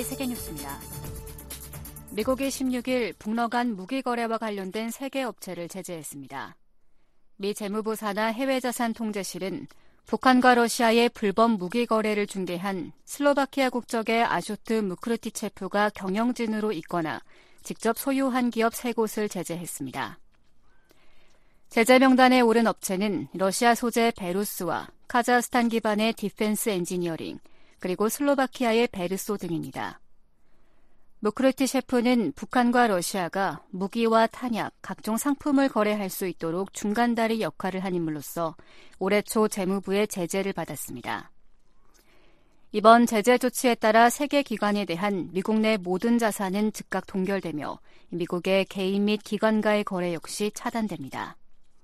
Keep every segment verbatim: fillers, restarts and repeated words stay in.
세계뉴스입니다. 미국이 십육 일 북러 간 무기 거래와 관련된 세 개 업체를 제재했습니다. 미 재무부 산하 해외자산통제실은 북한과 러시아의 불법 무기 거래를 중개한 슬로바키아 국적의 아쇼트 무크르티체프가 경영진으로 있거나 직접 소유한 기업 세 곳을 제재했습니다. 제재 명단에 오른 업체는 러시아 소재 베루스와 카자흐스탄 기반의 디펜스 엔지니어링, 그리고 슬로바키아의 베르소 등입니다. 무크르티체프는 북한과 러시아가 무기와 탄약, 각종 상품을 거래할 수 있도록 중간다리 역할을 한 인물로서 올해 초 재무부의 제재를 받았습니다. 이번 제재 조치에 따라 세계 기관에 대한 미국 내 모든 자산은 즉각 동결되며 미국의 개인 및 기관과의 거래 역시 차단됩니다.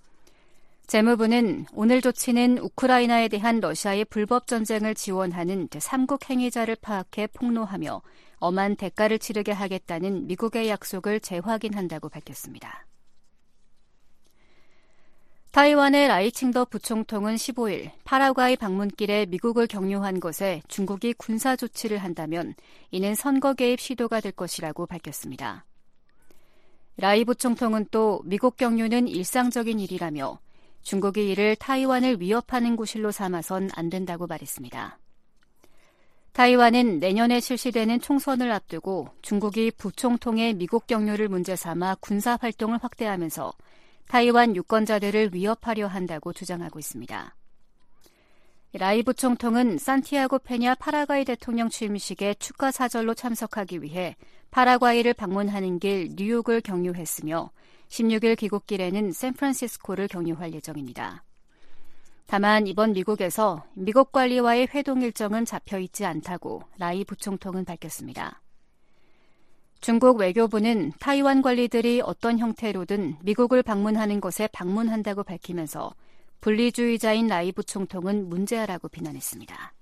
재무부는 오늘 조치는 우크라이나에 대한 러시아의 불법 전쟁을 지원하는 제삼국 행위자를 파악해 폭로하며 엄한 대가를 치르게 하겠다는 미국의 약속을 재확인한다고 밝혔습니다. 타이완의 라이칭더 부총통은 십오 일 파라과이 방문길에 미국을 경유한 것에 중국이 군사 조치를 한다면 이는 선거 개입 시도가 될 것이라고 밝혔습니다. 라이 부총통은 또 미국 경유는 일상적인 일이라며 중국이 이를 타이완을 위협하는 구실로 삼아선 안 된다고 말했습니다. 타이완은 내년에 실시되는 총선을 앞두고 중국이 부총통의 미국 경유를 문제 삼아 군사 활동을 확대하면서 타이완 유권자들을 위협하려 한다고 주장하고 있습니다. 라이 부총통은 산티아고 페냐 파라과이 대통령 취임식에 축하 사절로 참석하기 위해 파라과이를 방문하는 길 뉴욕을 경유했으며 십육 일 귀국길에는 샌프란시스코를 경유할 예정입니다. 다만 이번 미국에서 미국 관리와의 회동 일정은 잡혀있지 않다고 라이 부총통은 밝혔습니다. 중국 외교부는 타이완 관리들이 어떤 형태로든 미국을 방문하는 것에 방문한다고 밝히면서 분리주의자인 라이 부총통은 문제아라고 비난했습니다.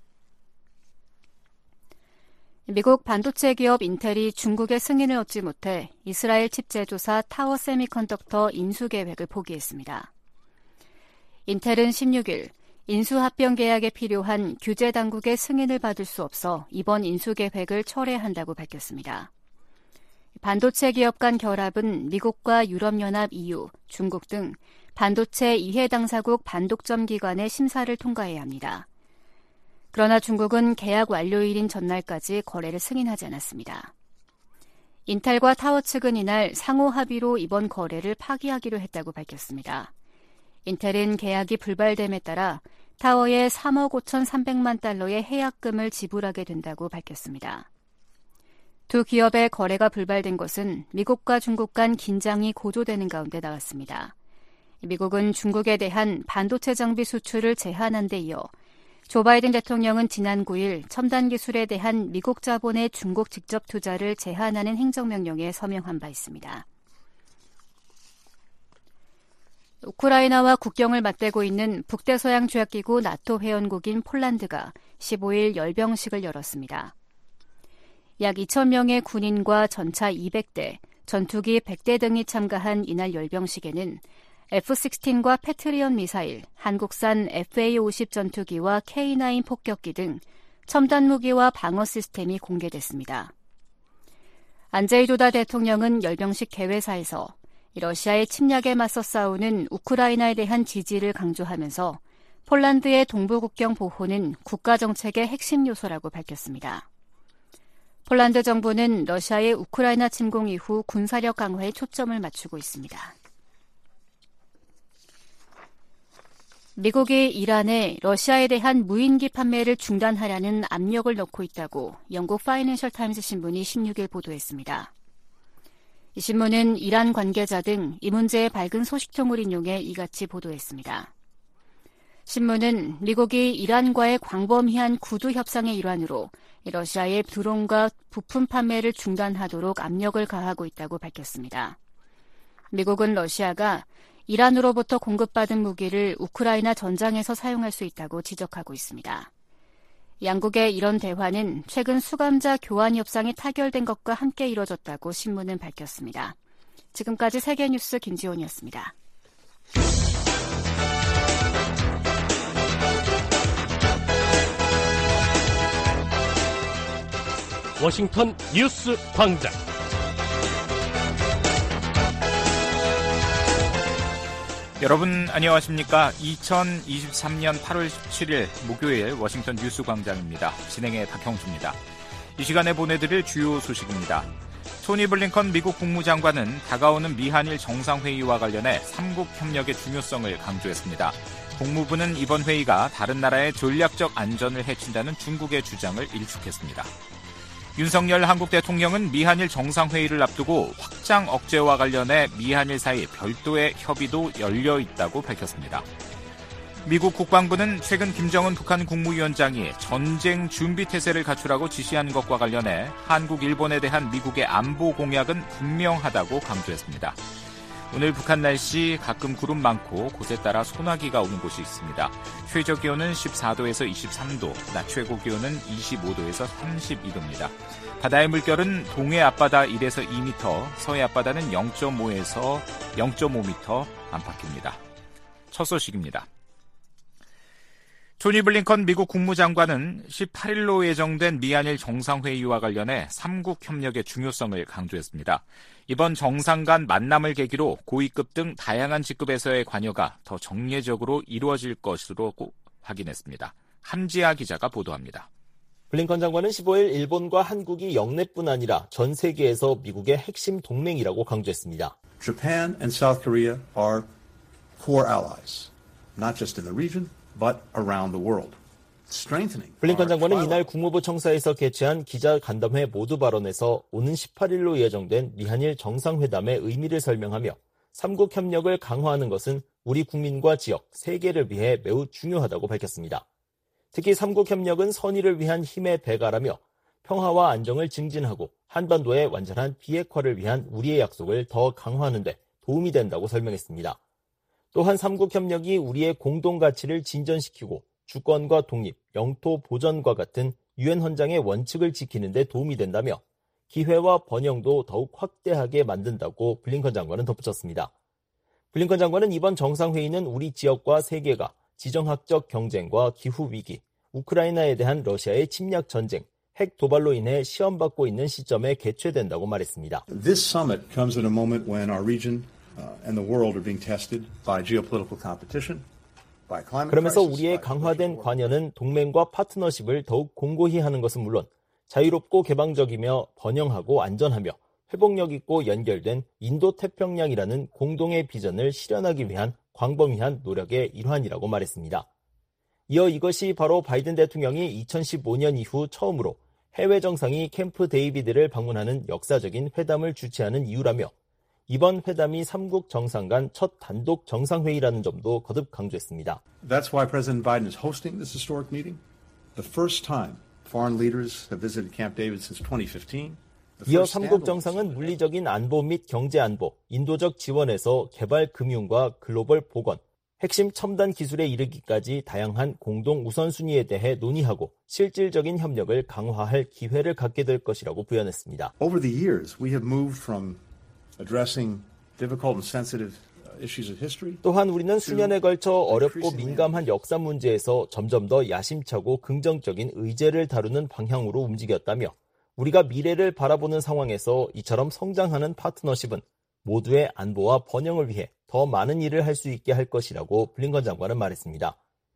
미국 반도체 기업 인텔이 중국의 승인을 얻지 못해 이스라엘 칩 제조사 타워 세미컨덕터 인수 계획을 포기했습니다. 인텔은 십육 일 인수합병 계약에 필요한 규제 당국의 승인을 받을 수 없어 이번 인수 계획을 철회한다고 밝혔습니다. 반도체 기업 간 결합은 미국과 유럽연합 이유, 중국 등 반도체 이해 당사국 반독점 기관의 심사를 통과해야 합니다. 그러나 중국은 계약 완료일인 전날까지 거래를 승인하지 않았습니다. 인텔과 타워 측은 이날 상호 합의로 이번 거래를 파기하기로 했다고 밝혔습니다. 인텔은 계약이 불발됨에 따라 타워에 삼억 오천삼백만 달러의 해약금을 지불하게 된다고 밝혔습니다. 두 기업의 거래가 불발된 것은 미국과 중국 간 긴장이 고조되는 가운데 나왔습니다. 미국은 중국에 대한 반도체 장비 수출을 제한한 데 이어 조 바이든 대통령은 지난 구 일 첨단 기술에 대한 미국 자본의 중국 직접 투자를 제한하는 행정명령에 서명한 바 있습니다. 우크라이나와 국경을 맞대고 있는 북대서양조약기구 나토 회원국인 폴란드가 십오 일 열병식을 열었습니다. 약 이천 명의 군인과 전차 이백 대, 전투기 백 대 등이 참가한 이날 열병식에는 에프 십육과 패트리엇 미사일, 한국산 에프에이 오십 전투기와 케이 나인 폭격기 등 첨단 무기와 방어 시스템이 공개됐습니다. 안제이 두다 대통령은 열병식 개회사에서 러시아의 침략에 맞서 싸우는 우크라이나에 대한 지지를 강조하면서 폴란드의 동부 국경 보호는 국가 정책의 핵심 요소라고 밝혔습니다. 폴란드 정부는 러시아의 우크라이나 침공 이후 군사력 강화에 초점을 맞추고 있습니다. 미국이 이란에 러시아에 대한 무인기 판매를 중단하려는 압력을 넣고 있다고 영국 파이낸셜 타임스 신문이 십육 일 보도했습니다. 이 신문은 이란 관계자 등 이 문제의 밝은 소식통을 인용해 이같이 보도했습니다. 신문은 미국이 이란과의 광범위한 구두 협상의 일환으로 러시아의 드론과 부품 판매를 중단하도록 압력을 가하고 있다고 밝혔습니다. 미국은 러시아가 이란으로부터 공급받은 무기를 우크라이나 전장에서 사용할 수 있다고 지적하고 있습니다. 양국의 이런 대화는 최근 수감자 교환 협상이 타결된 것과 함께 이뤄졌다고 신문은 밝혔습니다. 지금까지 세계뉴스 김지원이었습니다. 워싱턴 뉴스 광장. 여러분 안녕하십니까? 이천이십삼년 팔월 십칠일 목요일 워싱턴 뉴스 광장입니다. 진행의 박형주입니다. 이 시간에 보내드릴 주요 소식입니다. 토니 블링컨 미국 국무장관은 다가오는 미한일 정상회의와 관련해 삼국 협력의 중요성을 강조했습니다. 국무부는 이번 회의가 다른 나라의 전략적 안전을 해친다는 중국의 주장을 일축했습니다. 윤석열 한국 대통령은 미한일 정상회의를 앞두고 확장 억제와 관련해 미한일 사이 별도의 협의도 열려 있다고 밝혔습니다. 미국 국방부는 최근 김정은 북한 국무위원장이 전쟁 준비 태세를 갖추라고 지시한 것과 관련해 한국, 일본에 대한 미국의 안보 공약은 분명하다고 강조했습니다. 오늘 북한 날씨 가끔 구름 많고 곳에 따라 소나기가 오는 곳이 있습니다. 최저 기온은 십사도에서 이십삼도, 낮 최고 기온은 이십오도에서 삼십이도입니다. 바다의 물결은 동해 앞바다 일에서 이 미터, 서해 앞바다는 영점오에서 영점오 미터 안팎입니다. 첫 소식입니다. 토니 블링컨 미국 국무장관은 십팔일로 예정된 미한일 정상회의와 관련해 삼국 협력의 중요성을 강조했습니다. 이번 정상 간 만남을 계기로 고위급 등 다양한 직급에서의 관여가 더 정례적으로 이루어질 것으로 확인했습니다. 함지아 기자가 보도합니다. 블링컨 장관은 십오일 일본과 한국이 영내뿐 아니라 전 세계에서 미국의 핵심 동맹이라고 강조했습니다. Japan and South Korea are core allies, not just in the region, but around the world. Strengthening. 블링컨 장관은 이날 국무부 청사에서 개최한 기자 간담회 모두 발언에서 오는 십팔일로 예정된 미한일 정상회담의 의미를 설명하며 삼국 협력을 강화하는 것은 우리 국민과 지역, 세계를 위해 매우 중요하다고 밝혔습니다. 특히 삼국 협력은 선의를 위한 힘의 배가라며 평화와 안정을 증진하고 한반도의 완전한 비핵화를 위한 우리의 약속을 더 강화하는 데 도움이 된다고 설명했습니다. 또한 삼국 협력이 우리의 공동 가치를 진전시키고 주권과 독립, 영토 보전과 같은 유엔 헌장의 원칙을 지키는 데 도움이 된다며 기회와 번영도 더욱 확대하게 만든다고 블링컨 장관은 덧붙였습니다. 블링컨 장관은 이번 정상회의는 우리 지역과 세계가 지정학적 경쟁과 기후위기, 우크라이나에 대한 러시아의 침략 전쟁, 핵 도발로 인해 시험받고 있는 시점에 개최된다고 말했습니다. This summit comes at a moment when our region and the world are being tested by geopolitical competition, by climate crisis. 그러면서 우리의 강화된 관여는 동맹과 파트너십을 더욱 공고히 하는 것은 물론 자유롭고 개방적이며 번영하고 안전하며 회복력 있고 연결된 인도태평양이라는 공동의 비전을 실현하기 위한 광범위한 노력의 일환이라고 말했습니다. 이어 이것이 바로 바이든 대통령이 이천십오년 이후 처음으로 해외 정상이 캠프 데이비드를 방문하는 역사적인 회담을 주최하는 이유라며 이번 회담이 삼국 정상 간 첫 단독 정상회의라는 점도 거듭 강조했습니다. That's why President Biden is hosting this historic meeting. The first time foreign leaders have visited Camp David since twenty fifteen. 이어 삼국 정상은 물리적인 안보 및 경제 안보, 인도적 지원에서 개발 금융과 글로벌 보건, 핵심 첨단 기술에 이르기까지 다양한 공동 우선순위에 대해 논의하고 실질적인 협력을 강화할 기회를 갖게 될 것이라고 부연했습니다. Over the years, we have moved from addressing difficult and sensitive issues of history. 또한 우리는 수년에 걸쳐 어렵고 민감한 역사 문제에서 점점 더 야심차고 긍정적인 의제를 다루는 방향으로 움직였다며 우리가 미래를 바라보는 상황에서 이처럼 성장하는 파트너십은 모두의 안보와 번영을 위해 더 많은 일을 할 수 있게 할 것이라고 블링컨 장관은 말했습니다.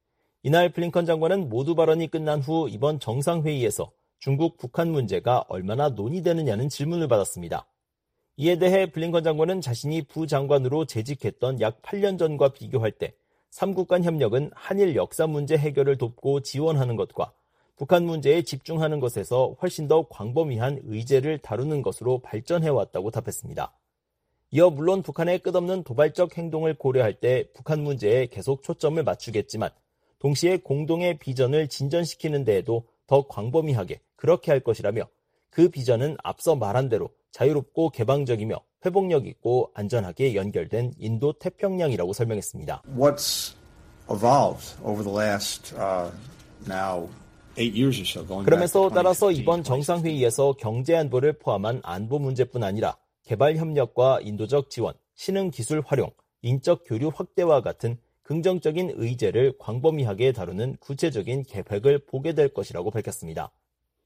이날 블링컨 장관은 모두 발언이 끝난 후 이번 정상회의에서 중국 북한 문제가 얼마나 논의되느냐는 질문을 받았습니다. 이에 대해 블링컨 장관은 자신이 부장관으로 재직했던 약 팔 년 전과 비교할 때 삼국 간 협력은 한일 역사 문제 해결을 돕고 지원하는 것과 북한 문제에 집중하는 것에서 훨씬 더 광범위한 의제를 다루는 것으로 발전해왔다고 답했습니다. 이어 물론 북한의 끝없는 도발적 행동을 고려할 때 북한 문제에 계속 초점을 맞추겠지만 동시에 공동의 비전을 진전시키는 데에도 더 광범위하게 그렇게 할 것이라며 그 비전은 앞서 말한 대로 자유롭고 개방적이며 회복력 있고 안전하게 연결된 인도 태평양이라고 설명했습니다. What's evolved over the last uh, now eight years or so going 그러면서 따라서 이번 정상회의에서 경제 안보를 포함한 안보 문제뿐 아니라 개발 협력과 인도적 지원, 신흥 기술 활용, 인적 교류 확대와 같은 긍정적인 의제를 광범위하게 다루는 구체적인 계획을 보게 될 것이라고 밝혔습니다.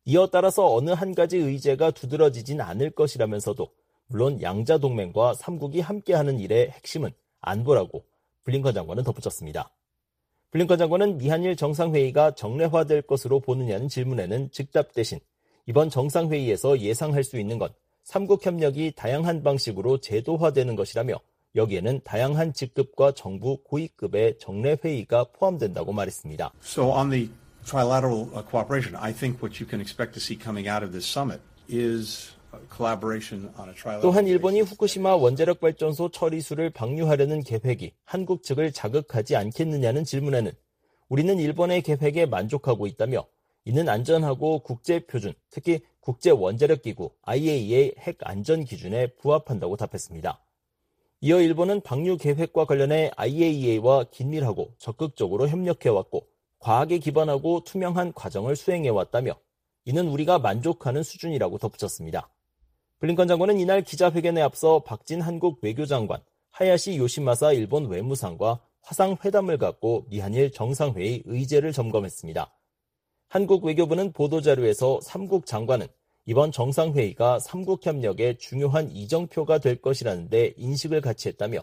이어 따라서 어느 한 가지 의제가 두드러지진 않을 것이라면서도 물론 양자 동맹과 삼국이 함께하는 일의 핵심은 안보라고 블링컨 장관은 덧붙였습니다. 블링컨 장관은 미한일 정상회의가 정례화될 것으로 보느냐는 질문에는 즉답 대신 이번 정상회의에서 예상할 수 있는 건 삼국 협력이 다양한 방식으로 제도화되는 것이라며 여기에는 다양한 직급과 정부 고위급의 정례회의가 포함된다고 말했습니다. So on the trilateral cooperation, I think what you can expect to see coming out of this summit is collaboration on a trilateral. 또한 일본이 후쿠시마 원자력 발전소 처리수를 방류하려는 계획이 한국 측을 자극하지 않겠느냐는 질문에는 우리는 일본의 계획에 만족하고 있다며 이는 안전하고 국제표준, 특히 국제원자력기구 아이에이이에이 핵 안전 기준에 부합한다고 답했습니다. 이어 일본은 방류 계획과 관련해 아이에이이에이와 긴밀하고 적극적으로 협력해왔고 과학에 기반하고 투명한 과정을 수행해왔다며 이는 우리가 만족하는 수준이라고 덧붙였습니다. 블링컨 장관은 이날 기자회견에 앞서 박진 한국 외교장관, 하야시 요시마사 일본 외무상과 화상회담을 갖고 미한일 정상회의 의제를 점검했습니다. 한국 외교부는 보도자료에서 삼국 장관은 이번 정상회의가 삼국 협력의 중요한 이정표가 될 것이라는 데 인식을 같이 했다며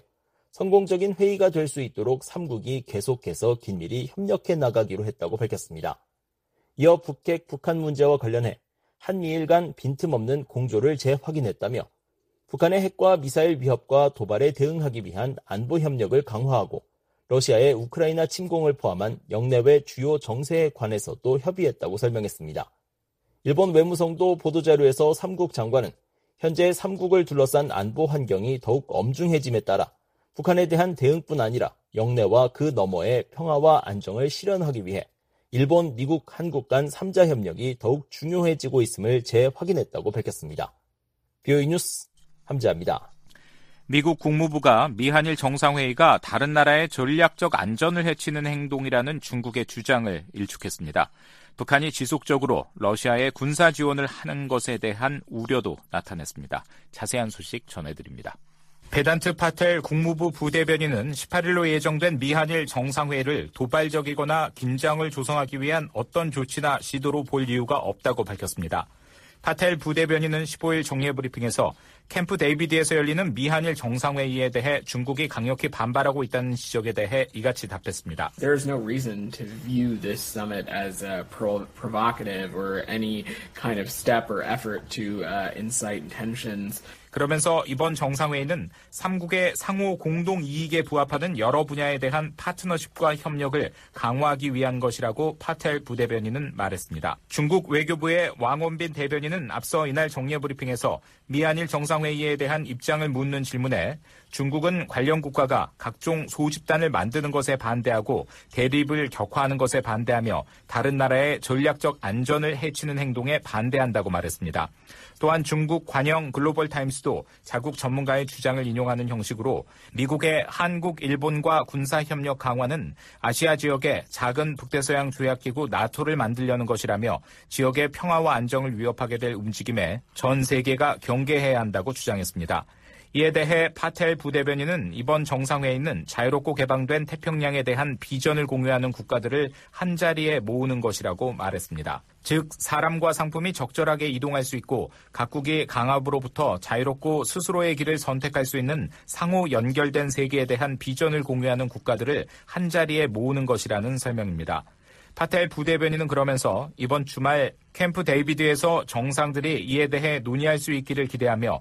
성공적인 회의가 될 수 있도록 삼국이 계속해서 긴밀히 협력해 나가기로 했다고 밝혔습니다. 이어 북핵 북한 문제와 관련해 한미일 간 빈틈없는 공조를 재확인했다며 북한의 핵과 미사일 위협과 도발에 대응하기 위한 안보 협력을 강화하고 러시아의 우크라이나 침공을 포함한 영내외 주요 정세에 관해서도 협의했다고 설명했습니다. 일본 외무성도 보도자료에서 삼국 장관은 현재 삼국을 둘러싼 안보 환경이 더욱 엄중해짐에 따라 북한에 대한 대응뿐 아니라 영내와 그 너머의 평화와 안정을 실현하기 위해 일본, 미국, 한국 간 삼자 협력이 더욱 중요해지고 있음을 재확인했다고 밝혔습니다. 비오이 뉴스 함지아입니다. 미국 국무부가 미한일 정상회의가 다른 나라의 전략적 안전을 해치는 행동이라는 중국의 주장을 일축했습니다. 북한이 지속적으로 러시아에 군사 지원을 하는 것에 대한 우려도 나타냈습니다. 자세한 소식 전해드립니다. 베단트 파텔 국무부 부대변인은 십팔일로 예정된 미한일 정상회의를 도발적이거나 긴장을 조성하기 위한 어떤 조치나 시도로 볼 이유가 없다고 밝혔습니다. 파텔 부대변인은 십오일 정례브리핑에서 캠프 데이비드에서 열리는 미한일 정상회의에 대해 중국이 강력히 반발하고 있다는 지적에 대해 이같이 답했습니다. There is no reason to view this summit as uh, pro- provocative or any kind of step or effort to uh, incite tensions. 그러면서 이번 정상회의는 삼국의 상호 공동 이익에 부합하는 여러 분야에 대한 파트너십과 협력을 강화하기 위한 것이라고 파텔 부대변인은 말했습니다. 중국 외교부의 왕원빈 대변인은 앞서 이날 정례브리핑에서 미한일 정상회의에 대한 입장을 묻는 질문에 중국은 관련 국가가 각종 소집단을 만드는 것에 반대하고 대립을 격화하는 것에 반대하며 다른 나라의 전략적 안전을 해치는 행동에 반대한다고 말했습니다. 또한 중국 관영 글로벌 타임스도 자국 전문가의 주장을 인용하는 형식으로 미국의 한국, 일본과 군사협력 강화는 아시아 지역의 작은 북대서양 조약기구 나토를 만들려는 것이라며 지역의 평화와 안정을 위협하게 될 움직임에 전 세계가 경계해야 한다고 주장했습니다. 이에 대해 파텔 부대변인은 이번 정상회의는 자유롭고 개방된 태평양에 대한 비전을 공유하는 국가들을 한자리에 모으는 것이라고 말했습니다. 즉 사람과 상품이 적절하게 이동할 수 있고 각국이 강압으로부터 자유롭고 스스로의 길을 선택할 수 있는 상호 연결된 세계에 대한 비전을 공유하는 국가들을 한자리에 모으는 것이라는 설명입니다. 파텔 부대변인은 그러면서 이번 주말 캠프 데이비드에서 정상들이 이에 대해 논의할 수 있기를 기대하며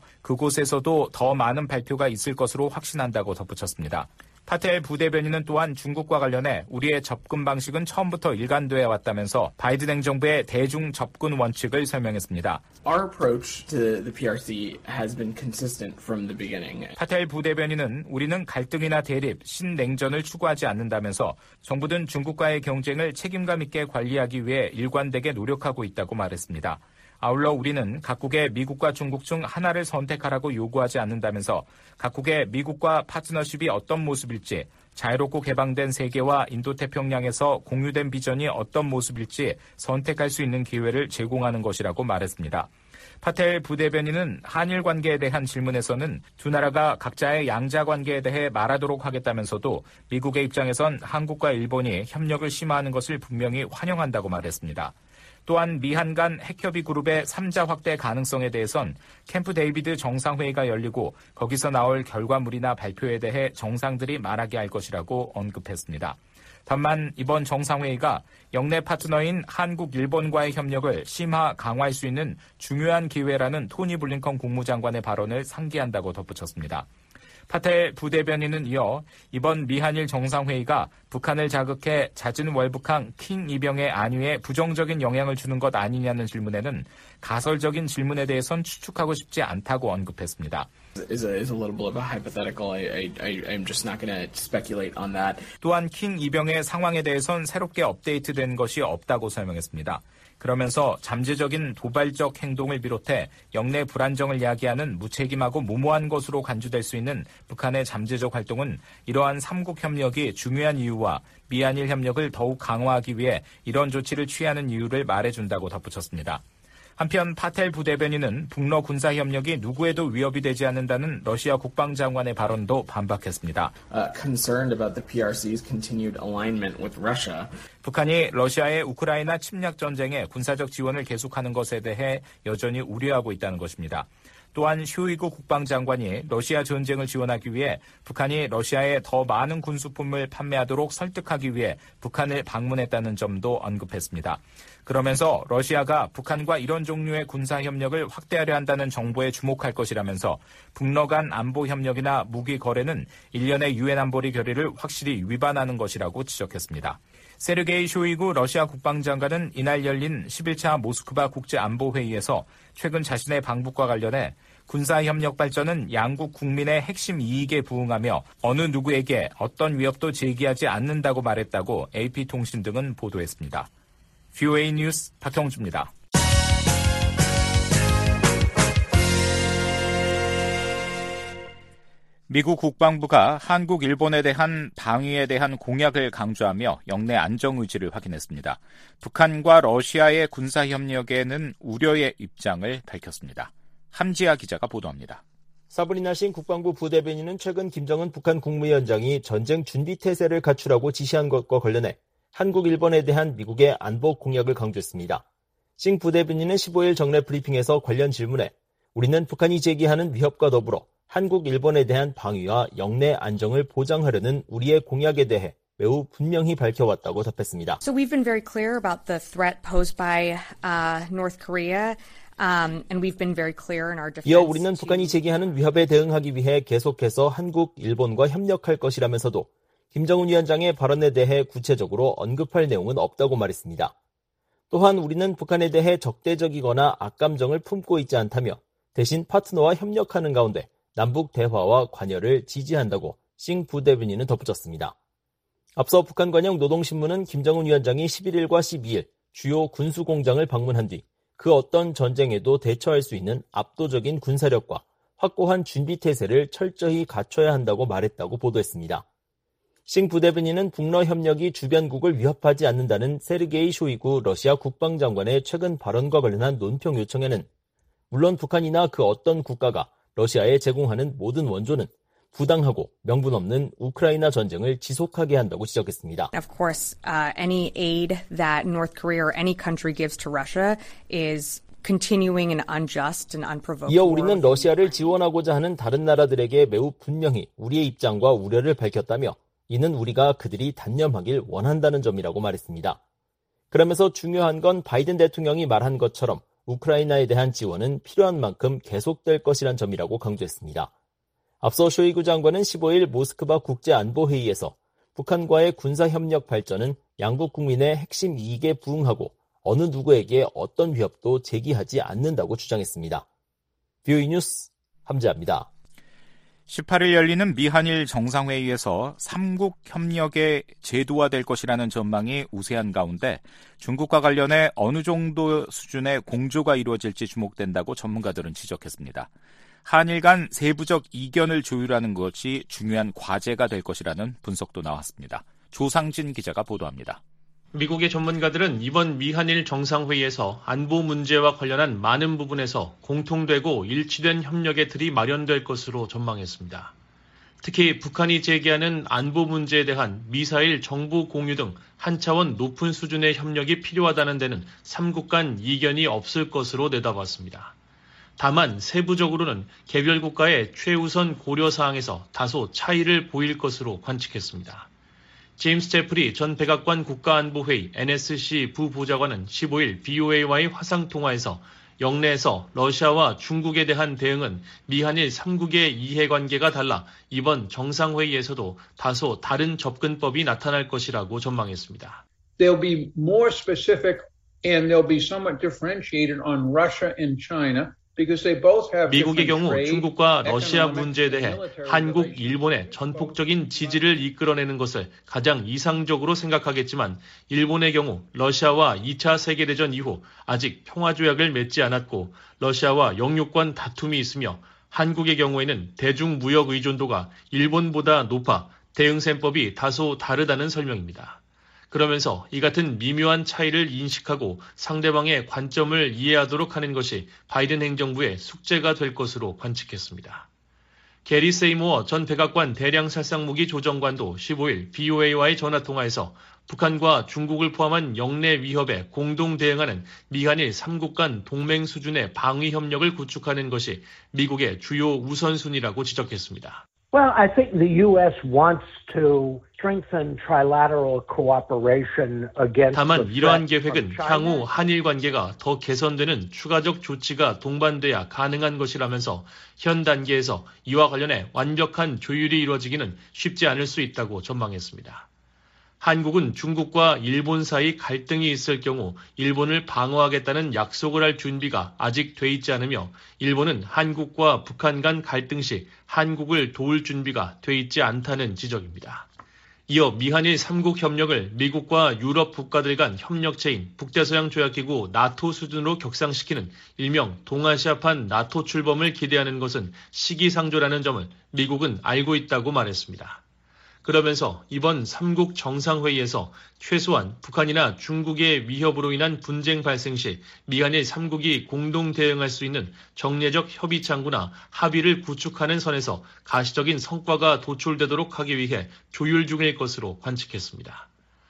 그곳에서도 더 많은 발표가 있을 것으로 확신한다고 덧붙였습니다. 파텔 부대변인은 또한 중국과 관련해 우리의 접근 방식은 처음부터 일관되어 왔다면서 바이든 행정부의 대중 접근 원칙을 설명했습니다. Our approach to the 피알씨 has been consistent from the beginning. 파텔 부대변인은 우리는 갈등이나 대립, 신냉전을 추구하지 않는다면서 정부든 중국과의 경쟁을 책임감 있게 관리하기 위해 일관되게 노력하고 있다고 말했습니다. 아울러 우리는 각국의 미국과 중국 중 하나를 선택하라고 요구하지 않는다면서 각국의 미국과 파트너십이 어떤 모습일지, 자유롭고 개방된 세계와 인도태평양에서 공유된 비전이 어떤 모습일지 선택할 수 있는 기회를 제공하는 것이라고 말했습니다. 파텔 부대변인은 한일 관계에 대한 질문에서는 두 나라가 각자의 양자 관계에 대해 말하도록 하겠다면서도 미국의 입장에선 한국과 일본이 협력을 심화하는 것을 분명히 환영한다고 말했습니다. 또한 미한 간 핵협의 그룹의 삼자 확대 가능성에 대해선 캠프 데이비드 정상회의가 열리고 거기서 나올 결과물이나 발표에 대해 정상들이 말하게 할 것이라고 언급했습니다. 다만 이번 정상회의가 영내 파트너인 한국, 일본과의 협력을 심화 강화할 수 있는 중요한 기회라는 토니 블링컨 국무장관의 발언을 상기한다고 덧붙였습니다. 파텔 부대변인은 이어 이번 미한일 정상회의가 북한을 자극해 잦은 월북항 킹 이병의 안위에 부정적인 영향을 주는 것 아니냐는 질문에는 가설적인 질문에 대해선 추측하고 싶지 않다고 언급했습니다. Is a, is a little bit of a hypothetical. I, I, I, I'm just not going to speculate on that. 또한 킹 이병의 상황에 대해선 새롭게 업데이트된 것이 없다고 설명했습니다. 그러면서 잠재적인 도발적 행동을 비롯해 영내 불안정을 야기하는 무책임하고 무모한 것으로 간주될 수 있는 북한의 잠재적 활동은 이러한 삼국 협력이 중요한 이유와 미한일 협력을 더욱 강화하기 위해 이런 조치를 취하는 이유를 말해준다고 덧붙였습니다. 한편 파텔 부대변인은 북러 군사협력이 누구에도 위협이 되지 않는다는 러시아 국방장관의 발언도 반박했습니다. Uh, concerned about the 피알씨's continued alignment with Russia. 북한이 러시아의 우크라이나 침략 전쟁에 군사적 지원을 계속하는 것에 대해 여전히 우려하고 있다는 것입니다. 또한 쇼이구 국방장관이 러시아 전쟁을 지원하기 위해 북한이 러시아에 더 많은 군수품을 판매하도록 설득하기 위해 북한을 방문했다는 점도 언급했습니다. 그러면서 러시아가 북한과 이런 종류의 군사협력을 확대하려 한다는 정보에 주목할 것이라면서 북러 간 안보협력이나 무기 거래는 일련의 유엔 안보리 결의를 확실히 위반하는 것이라고 지적했습니다. 세르게이 쇼이구 러시아 국방장관은 이날 열린 십일 차 모스크바 국제안보회의에서 최근 자신의 방북과 관련해 군사협력 발전은 양국 국민의 핵심 이익에 부응하며 어느 누구에게 어떤 위협도 제기하지 않는다고 말했다고 에이피통신 등은 보도했습니다. 브이오에이 뉴스 박형주입니다. 미국 국방부가 한국, 일본에 대한 방위에 대한 공약을 강조하며 영내 안정 의지를 확인했습니다. 북한과 러시아의 군사협력에는 우려의 입장을 밝혔습니다. 함지아 기자가 보도합니다. 사브리나 싱 국방부 부대변인은 최근 김정은 북한 국무위원장이 전쟁 준비 태세를 갖추라고 지시한 것과 관련해 한국, 일본에 대한 미국의 안보 공약을 강조했습니다. 싱 부대변인은 십오일 정례 브리핑에서 관련 질문에 우리는 북한이 제기하는 위협과 더불어 한국, 일본에 대한 방위와 영내 안정을 보장하려는 우리의 공약에 대해 매우 분명히 밝혀왔다고 답했습니다. So we've been very clear about the threat posed by uh, North Korea, um, and we've been very clear in our defense. 이어 우리는 북한이 제기하는 위협에 대응하기 위해 계속해서 한국, 일본과 협력할 것이라면서도 김정은 위원장의 발언에 대해 구체적으로 언급할 내용은 없다고 말했습니다. 또한 우리는 북한에 대해 적대적이거나 악감정을 품고 있지 않다며 대신 파트너와 협력하는 가운데 남북 대화와 관여를 지지한다고 싱 부대변인은 덧붙였습니다. 앞서 북한 관영 노동신문은 김정은 위원장이 십일일과 십이일 주요 군수공장을 방문한 뒤 그 어떤 전쟁에도 대처할 수 있는 압도적인 군사력과 확고한 준비태세를 철저히 갖춰야 한다고 말했다고 보도했습니다. 싱 부대변인은 북러 협력이 주변국을 위협하지 않는다는 세르게이 쇼이구 러시아 국방장관의 최근 발언과 관련한 논평 요청에는 물론 북한이나 그 어떤 국가가 러시아에 제공하는 모든 원조는 부당하고 명분 없는 우크라이나 전쟁을 지속하게 한다고 지적했습니다. Of course, uh, any aid that North Korea or any country gives to Russia is continuing an unjust and unprovoked. 이어 우리는 러시아를 지원하고자 하는 다른 나라들에게 매우 분명히 우리의 입장과 우려를 밝혔다며 이는 우리가 그들이 단념하길 원한다는 점이라고 말했습니다. 그러면서 중요한 건 바이든 대통령이 말한 것처럼 우크라이나에 대한 지원은 필요한 만큼 계속될 것이란 점이라고 강조했습니다. 앞서 쇼이구 장관은 십오일 모스크바 국제안보회의에서 북한과의 군사협력 발전은 양국 국민의 핵심 이익에 부응하고 어느 누구에게 어떤 위협도 제기하지 않는다고 주장했습니다. 브이오에이 뉴스 함지아입니다. 십팔일 열리는 미한일 정상회의에서 삼국 협력의 제도화될 것이라는 전망이 우세한 가운데 중국과 관련해 어느 정도 수준의 공조가 이루어질지 주목된다고 전문가들은 지적했습니다. 한일 간 세부적 이견을 조율하는 것이 중요한 과제가 될 것이라는 분석도 나왔습니다. 조상진 기자가 보도합니다. 미국의 전문가들은 이번 미한일 정상회의에서 안보 문제와 관련한 많은 부분에서 공통되고 일치된 협력의 틀이 마련될 것으로 전망했습니다. 특히 북한이 제기하는 안보 문제에 대한 미사일 정보 공유 등 한 차원 높은 수준의 협력이 필요하다는 데는 삼국 간 이견이 없을 것으로 내다봤습니다. 다만 세부적으로는 개별 국가의 최우선 고려 사항에서 다소 차이를 보일 것으로 관측했습니다. 제임스 제프리 전 백악관 국가안보회의 엔에스씨 부보좌관은 십오일 브이오에이와의 화상통화에서 영내에서 러시아와 중국에 대한 대응은 미한일 삼국의 이해관계가 달라 이번 정상회의에서도 다소 다른 접근법이 나타날 것이라고 전망했습니다. They'll be more specific and they'll be somewhat differentiated on Russia and China. 미국의 경우 중국과 러시아 문제에 대해 한국, 일본의 전폭적인 지지를 이끌어내는 것을 가장 이상적으로 생각하겠지만 일본의 경우 러시아와 이 차 세계대전 이후 아직 평화조약을 맺지 않았고 러시아와 영유권 다툼이 있으며 한국의 경우에는 대중무역 의존도가 일본보다 높아 대응셈법이 다소 다르다는 설명입니다. 그러면서 이 같은 미묘한 차이를 인식하고 상대방의 관점을 이해하도록 하는 것이 바이든 행정부의 숙제가 될 것으로 관측했습니다. 게리 세이모어 전 백악관 대량살상무기 조정관도 십오일 브이오에이와의 전화통화에서 북한과 중국을 포함한 영내 위협에 공동 대응하는 미한일 삼국 간 동맹 수준의 방위 협력을 구축하는 것이 미국의 주요 우선순위라고 지적했습니다. Well, I think the U S wants to strengthen trilateral cooperation against 다만 이러한 계획은 향후 한일 관계가 더 개선되는 추가적 조치가 동반돼야 가능한 것이라면서 현 단계에서 이와 관련해 완벽한 조율이 이루어지기는 쉽지 않을 수 있다고 전망했습니다. 한국은 중국과 일본 사이 갈등이 있을 경우 일본을 방어하겠다는 약속을 할 준비가 아직 돼 있지 않으며 일본은 한국과 북한 간 갈등 시 한국을 도울 준비가 돼 있지 않다는 지적입니다. 이어 미한일 삼국 협력을 미국과 유럽 국가들 간 협력체인 북대서양조약기구 나토 수준으로 격상시키는 일명 동아시아판 나토 출범을 기대하는 것은 시기상조라는 점을 미국은 알고 있다고 말했습니다. 그러면서 이번 삼국 정상회의에서 최소한 북한이나 중국의 위협으로 인한 분쟁 발생 시 미한일 삼국이 공동 대응할 수 있는 정례적 협의 창구나 합의를 구축하는 선에서 가시적인 성과가 도출되도록 하기 위해 조율 중일 것으로 관측했습니다.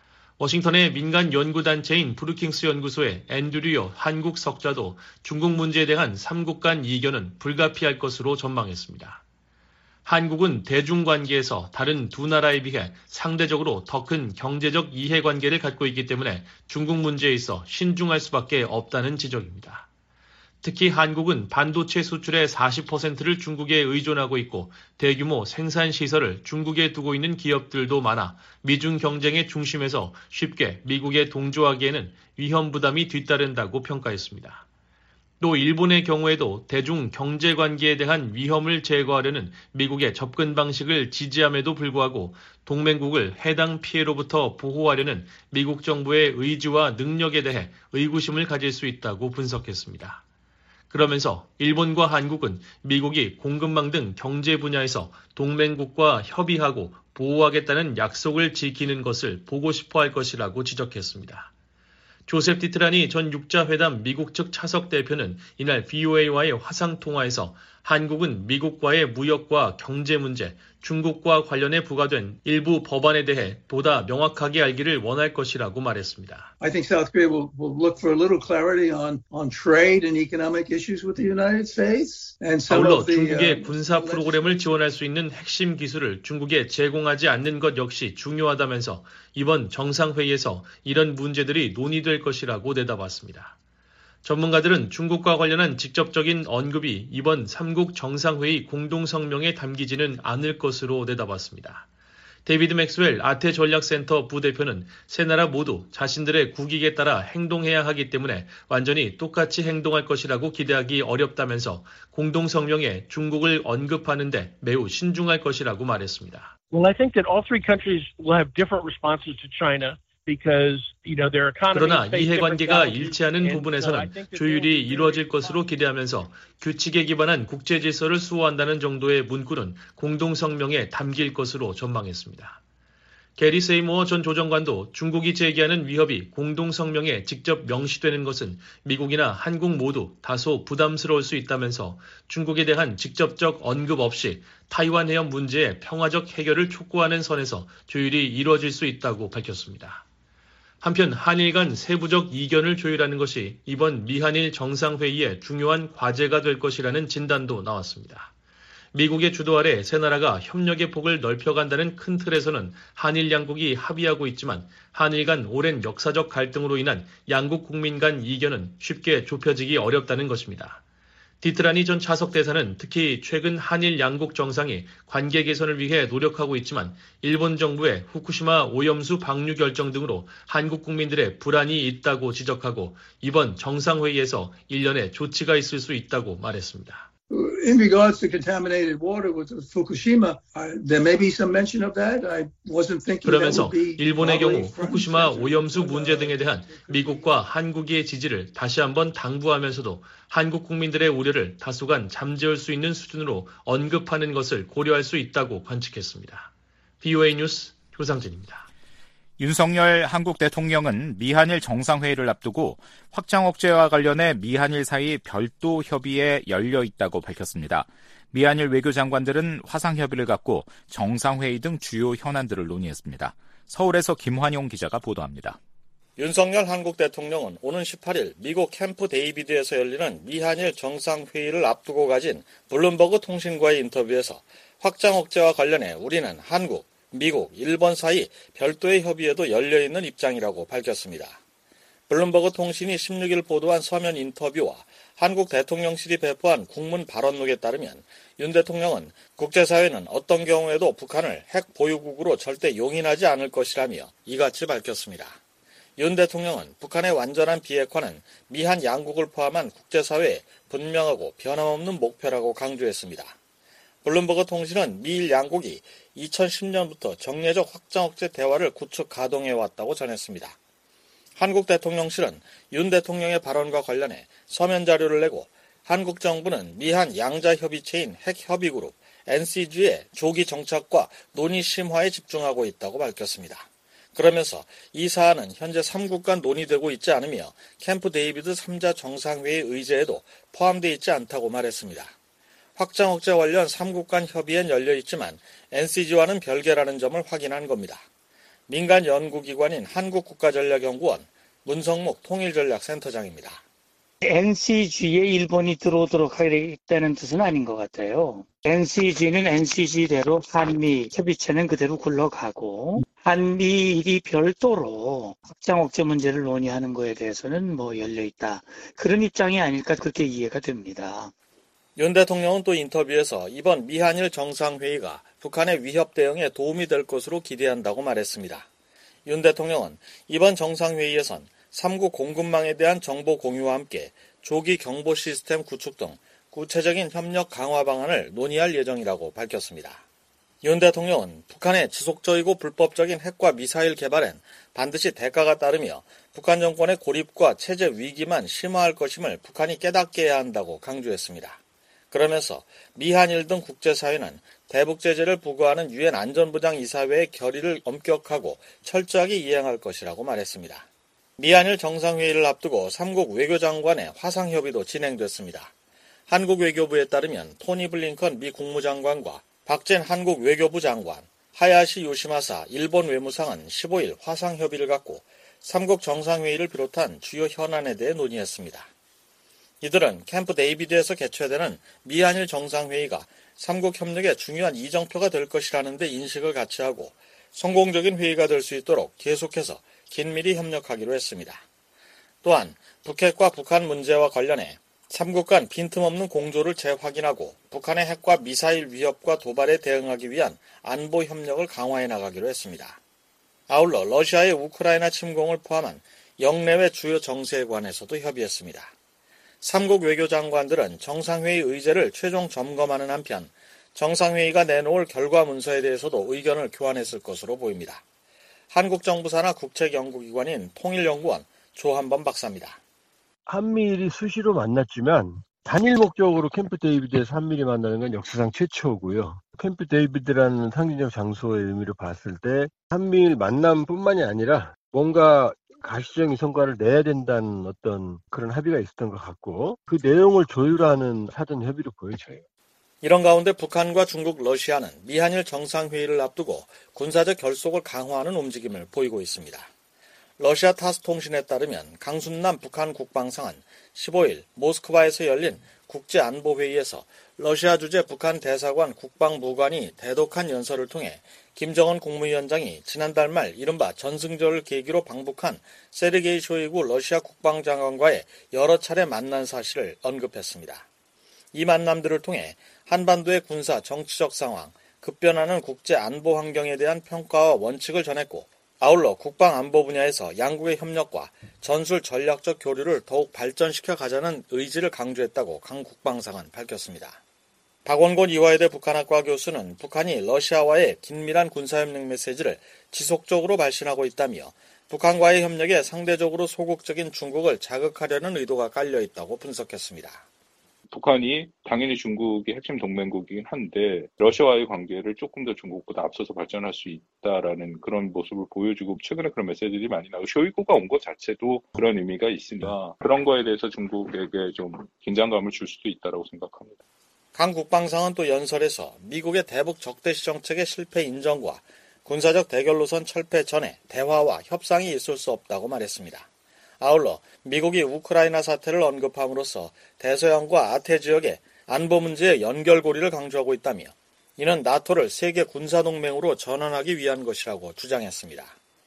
워싱턴의 민간 연구단체인 브루킹스 연구소의 앤드류 한국 석좌도 중국 문제에 대한 삼국 간 이견은 불가피할 것으로 전망했습니다. 한국은 대중관계에서 다른 두 나라에 비해 상대적으로 더 큰 경제적 이해관계를 갖고 있기 때문에 중국 문제에 있어 신중할 수밖에 없다는 지적입니다. 특히 한국은 반도체 수출의 사십 퍼센트를 중국에 의존하고 있고 대규모 생산시설을 중국에 두고 있는 기업들도 많아 미중 경쟁의 중심에서 쉽게 미국에 동조하기에는 위험 부담이 뒤따른다고 평가했습니다. 또 일본의 경우에도 대중 경제관계에 대한 위험을 제거하려는 미국의 접근 방식을 지지함에도 불구하고 동맹국을 해당 피해로부터 보호하려는 미국 정부의 의지와 능력에 대해 의구심을 가질 수 있다고 분석했습니다. 그러면서 일본과 한국은 미국이 공급망 등 경제 분야에서 동맹국과 협의하고 보호하겠다는 약속을 지키는 것을 보고 싶어 할 것이라고 지적했습니다. 조셉 디트라니 전 육자회담 미국 측 차석 대표는 이날 브이오에이와의 화상통화에서 한국은 미국과의 무역과 경제 문제, 중국과 관련해 부과된 일부 법안에 대해 보다 명확하게 알기를 원할 것이라고 말했습니다. I think South Korea will, will look for a little clarity on, on trade and economic issues with the United States. And some 아울러 of the, 중국의 uh, 군사 프로그램을 지원할 수 있는 핵심 기술을 중국에 제공하지 않는 것 역시 중요하다면서 이번 정상회의에서 이런 문제들이 논의될 것이라고 내다봤습니다. 전문가들은 중국과 관련한 직접적인 언급이 이번 삼국 정상회의 공동성명에 담기지는 않을 것으로 내다봤습니다. 데이비드 맥스웰 아태전략센터 부대표는 세 나라 모두 자신들의 국익에 따라 행동해야 하기 때문에 완전히 똑같이 행동할 것이라고 기대하기 어렵다면서 공동성명에 중국을 언급하는데 매우 신중할 것이라고 말했습니다. Well, I think that all three countries will have different responses to China. 그러나 이해관계가 일치하는 부분에서는 조율이 이루어질 것으로 기대하면서 규칙에 기반한 국제질서를 수호한다는 정도의 문구는 공동성명에 담길 것으로 전망했습니다. 게리 세이모어 전 조정관도 중국이 제기하는 위협이 공동성명에 직접 명시되는 것은 미국이나 한국 모두 다소 부담스러울 수 있다면서 중국에 대한 직접적 언급 없이 타이완 해협 문제의 평화적 해결을 촉구하는 선에서 조율이 이루어질 수 있다고 밝혔습니다. 한편 한일 간 세부적 이견을 조율하는 것이 이번 미한일 정상회의의 중요한 과제가 될 것이라는 진단도 나왔습니다. 미국의 주도 아래 세 나라가 협력의 폭을 넓혀간다는 큰 틀에서는 한일 양국이 합의하고 있지만 한일 간 오랜 역사적 갈등으로 인한 양국 국민 간 이견은 쉽게 좁혀지기 어렵다는 것입니다. 디트라니 전 차석 대사는 특히 최근 한일 양국 정상이 관계 개선을 위해 노력하고 있지만 일본 정부의 후쿠시마 오염수 방류 결정 등으로 한국 국민들의 불안이 있다고 지적하고 이번 정상회의에서 일련의 조치가 있을 수 있다고 말했습니다. In regards to contaminated water with Fukushima, uh, there may be some mention of that. I wasn't thinking 그러면서 that would be 일본의 경우 후쿠시마 오염수 문제 등에 대한 미국과 한국의 지지를 다시 한번 당부하면서도 한국 국민들의 우려를 다소간 잠재울 수 있는 수준으로 언급하는 것을 고려할 수 있다고 관측했습니다. 비오에이 뉴스 조상진입니다. 윤석열 한국 대통령은 미한일 정상회의를 앞두고 확장 억제와 관련해 미한일 사이 별도 협의에 열려 있다고 밝혔습니다. 미한일 외교장관들은 화상협의를 갖고 정상회의 등 주요 현안들을 논의했습니다. 서울에서 김환용 기자가 보도합니다. 윤석열 한국 대통령은 오는 십팔 일 미국 캠프 데이비드에서 열리는 미한일 정상회의를 앞두고 가진 블룸버그 통신과의 인터뷰에서 확장 억제와 관련해 우리는 한국, 미국, 일본 사이 별도의 협의에도 열려있는 입장이라고 밝혔습니다. 블룸버그 통신이 십육 일 보도한 서면 인터뷰와 한국 대통령실이 배포한 국문 발언록에 따르면 윤 대통령은 국제사회는 어떤 경우에도 북한을 핵 보유국으로 절대 용인하지 않을 것이라며 이같이 밝혔습니다. 윤 대통령은 북한의 완전한 비핵화는 미한 양국을 포함한 국제사회의 분명하고 변함없는 목표라고 강조했습니다. 블룸버그 통신은 미일 양국이 이천십 년부터 정례적 확장 억제 대화를 구축 가동해왔다고 전했습니다. 한국 대통령실은 윤 대통령의 발언과 관련해 서면 자료를 내고 한국 정부는 미한 양자협의체인 핵협의그룹 엔씨지의 조기 정착과 논의 심화에 집중하고 있다고 밝혔습니다. 그러면서 이 사안은 현재 삼국 간 논의되고 있지 않으며 캠프 데이비드 삼 자 정상회의 의제에도 포함되어 있지 않다고 말했습니다. 확장 억제 관련 삼국 간 협의엔 열려있지만 엔씨지와는 별개라는 점을 확인한 겁니다. 민간 연구기관인 한국국가전략연구원 문성묵 통일전략센터장입니다. 엔씨지에 일본이 들어오도록 하겠다는 뜻은 아닌 것 같아요. 엔씨지는 엔씨지대로 한미 협의체는 그대로 굴러가고 한미일이 별도로 확장 억제 문제를 논의하는 거에 대해서는 뭐 열려있다. 그런 입장이 아닐까 그렇게 이해가 됩니다. 윤 대통령은 또 인터뷰에서 이번 미한일 정상회의가 북한의 위협 대응에 도움이 될 것으로 기대한다고 말했습니다. 윤 대통령은 이번 정상회의에선 삼국 공급망에 대한 정보 공유와 함께 조기 경보 시스템 구축 등 구체적인 협력 강화 방안을 논의할 예정이라고 밝혔습니다. 윤 대통령은 북한의 지속적이고 불법적인 핵과 미사일 개발엔 반드시 대가가 따르며 북한 정권의 고립과 체제 위기만 심화할 것임을 북한이 깨닫게 해야 한다고 강조했습니다. 그러면서 미한일 등 국제사회는 대북 제재를 부과하는 유엔 안전보장 이사회의 결의를 엄격하고 철저하게 이행할 것이라고 말했습니다. 미한일 정상회의를 앞두고 삼국 외교장관의 화상협의도 진행됐습니다. 한국 외교부에 따르면 토니 블링컨 미 국무장관과 박젠 한국 외교부 장관, 하야시 요시마사 일본 외무상은 십오 일 화상협의를 갖고 삼국 정상회의를 비롯한 주요 현안에 대해 논의했습니다. 이들은 캠프 데이비드에서 개최되는 미한일 정상회의가 삼국 협력의 중요한 이정표가 될 것이라는 데 인식을 같이 하고 성공적인 회의가 될 수 있도록 계속해서 긴밀히 협력하기로 했습니다. 또한 북핵과 북한 문제와 관련해 삼국 간 빈틈없는 공조를 재확인하고 북한의 핵과 미사일 위협과 도발에 대응하기 위한 안보 협력을 강화해 나가기로 했습니다. 아울러 러시아의 우크라이나 침공을 포함한 영내외 주요 정세에 관해서도 협의했습니다. 삼국 외교장관들은 정상회의 의제를 최종 점검하는 한편 정상회의가 내놓을 결과 문서에 대해서도 의견을 교환했을 것으로 보입니다. 한국 정부 산하 국책연구기관인 통일연구원 조한범 박사입니다. 한미일이 수시로 만났지만 단일 목적으로 캠프 데이비드에서 한미일이 만나는 건 역사상 최초고요. 캠프 데이비드라는 상징적 장소의 의미로 봤을 때 한미일 만남뿐만이 아니라 뭔가 가시적인 성과를 내야 된다는 어떤 그런 합의가 있었던 것 같고 그 내용을 조율하는 사전 협의로 보여져요. 이런 가운데 북한과 중국, 러시아는 미한일 정상회의를 앞두고 군사적 결속을 강화하는 움직임을 보이고 있습니다. 러시아 타스 통신에 따르면 강순남 북한 국방상은 십오일 모스크바에서 열린 국제안보회의에서 러시아 주재 북한 대사관 국방무관이 대독한 연설을 통해 김정은 국무위원장이 지난달 말 이른바 전승절을 계기로 방북한 세르게이 쇼이구 러시아 국방장관과의 여러 차례 만난 사실을 언급했습니다. 이 만남들을 통해 한반도의 군사, 정치적 상황, 급변하는 국제안보 환경에 대한 평가와 원칙을 전했고 아울러 국방안보 분야에서 양국의 협력과 전술 전략적 교류를 더욱 발전시켜 가자는 의지를 강조했다고 강 국방상은 밝혔습니다. 박원곤 이화여대 북한학과 교수는 북한이 러시아와의 긴밀한 군사협력 메시지를 지속적으로 발신하고 있다며 북한과의 협력에 상대적으로 소극적인 중국을 자극하려는 의도가 깔려있다고 분석했습니다. 북한이 당연히 중국의 핵심 동맹국이긴 한데 러시아와의 관계를 조금 더 중국보다 앞서서 발전할 수 있다라는 그런 모습을 보여주고 최근에 그런 메시지들이 많이 나오고 쇼이구가 온 것 자체도 그런 의미가 있으니까 그런 거에 대해서 중국에게 좀 긴장감을 줄 수도 있다고 생각합니다. 강 국방상은 또 연설에서 미국의 대북 적대시 정책의 실패 인정과 군사적 대결 노선 철폐 전에 대화와 협상이 있을 수 없다고 말했습니다. 아울러 미국이 우크라이나 사태를 언급함으로써 대서양과 아태 지역의 안보 문제의 연결고리를 강조하고 있다며 이는 나토를 세계 군사동맹으로 전환하기 위한 것이라고 주장했습니다.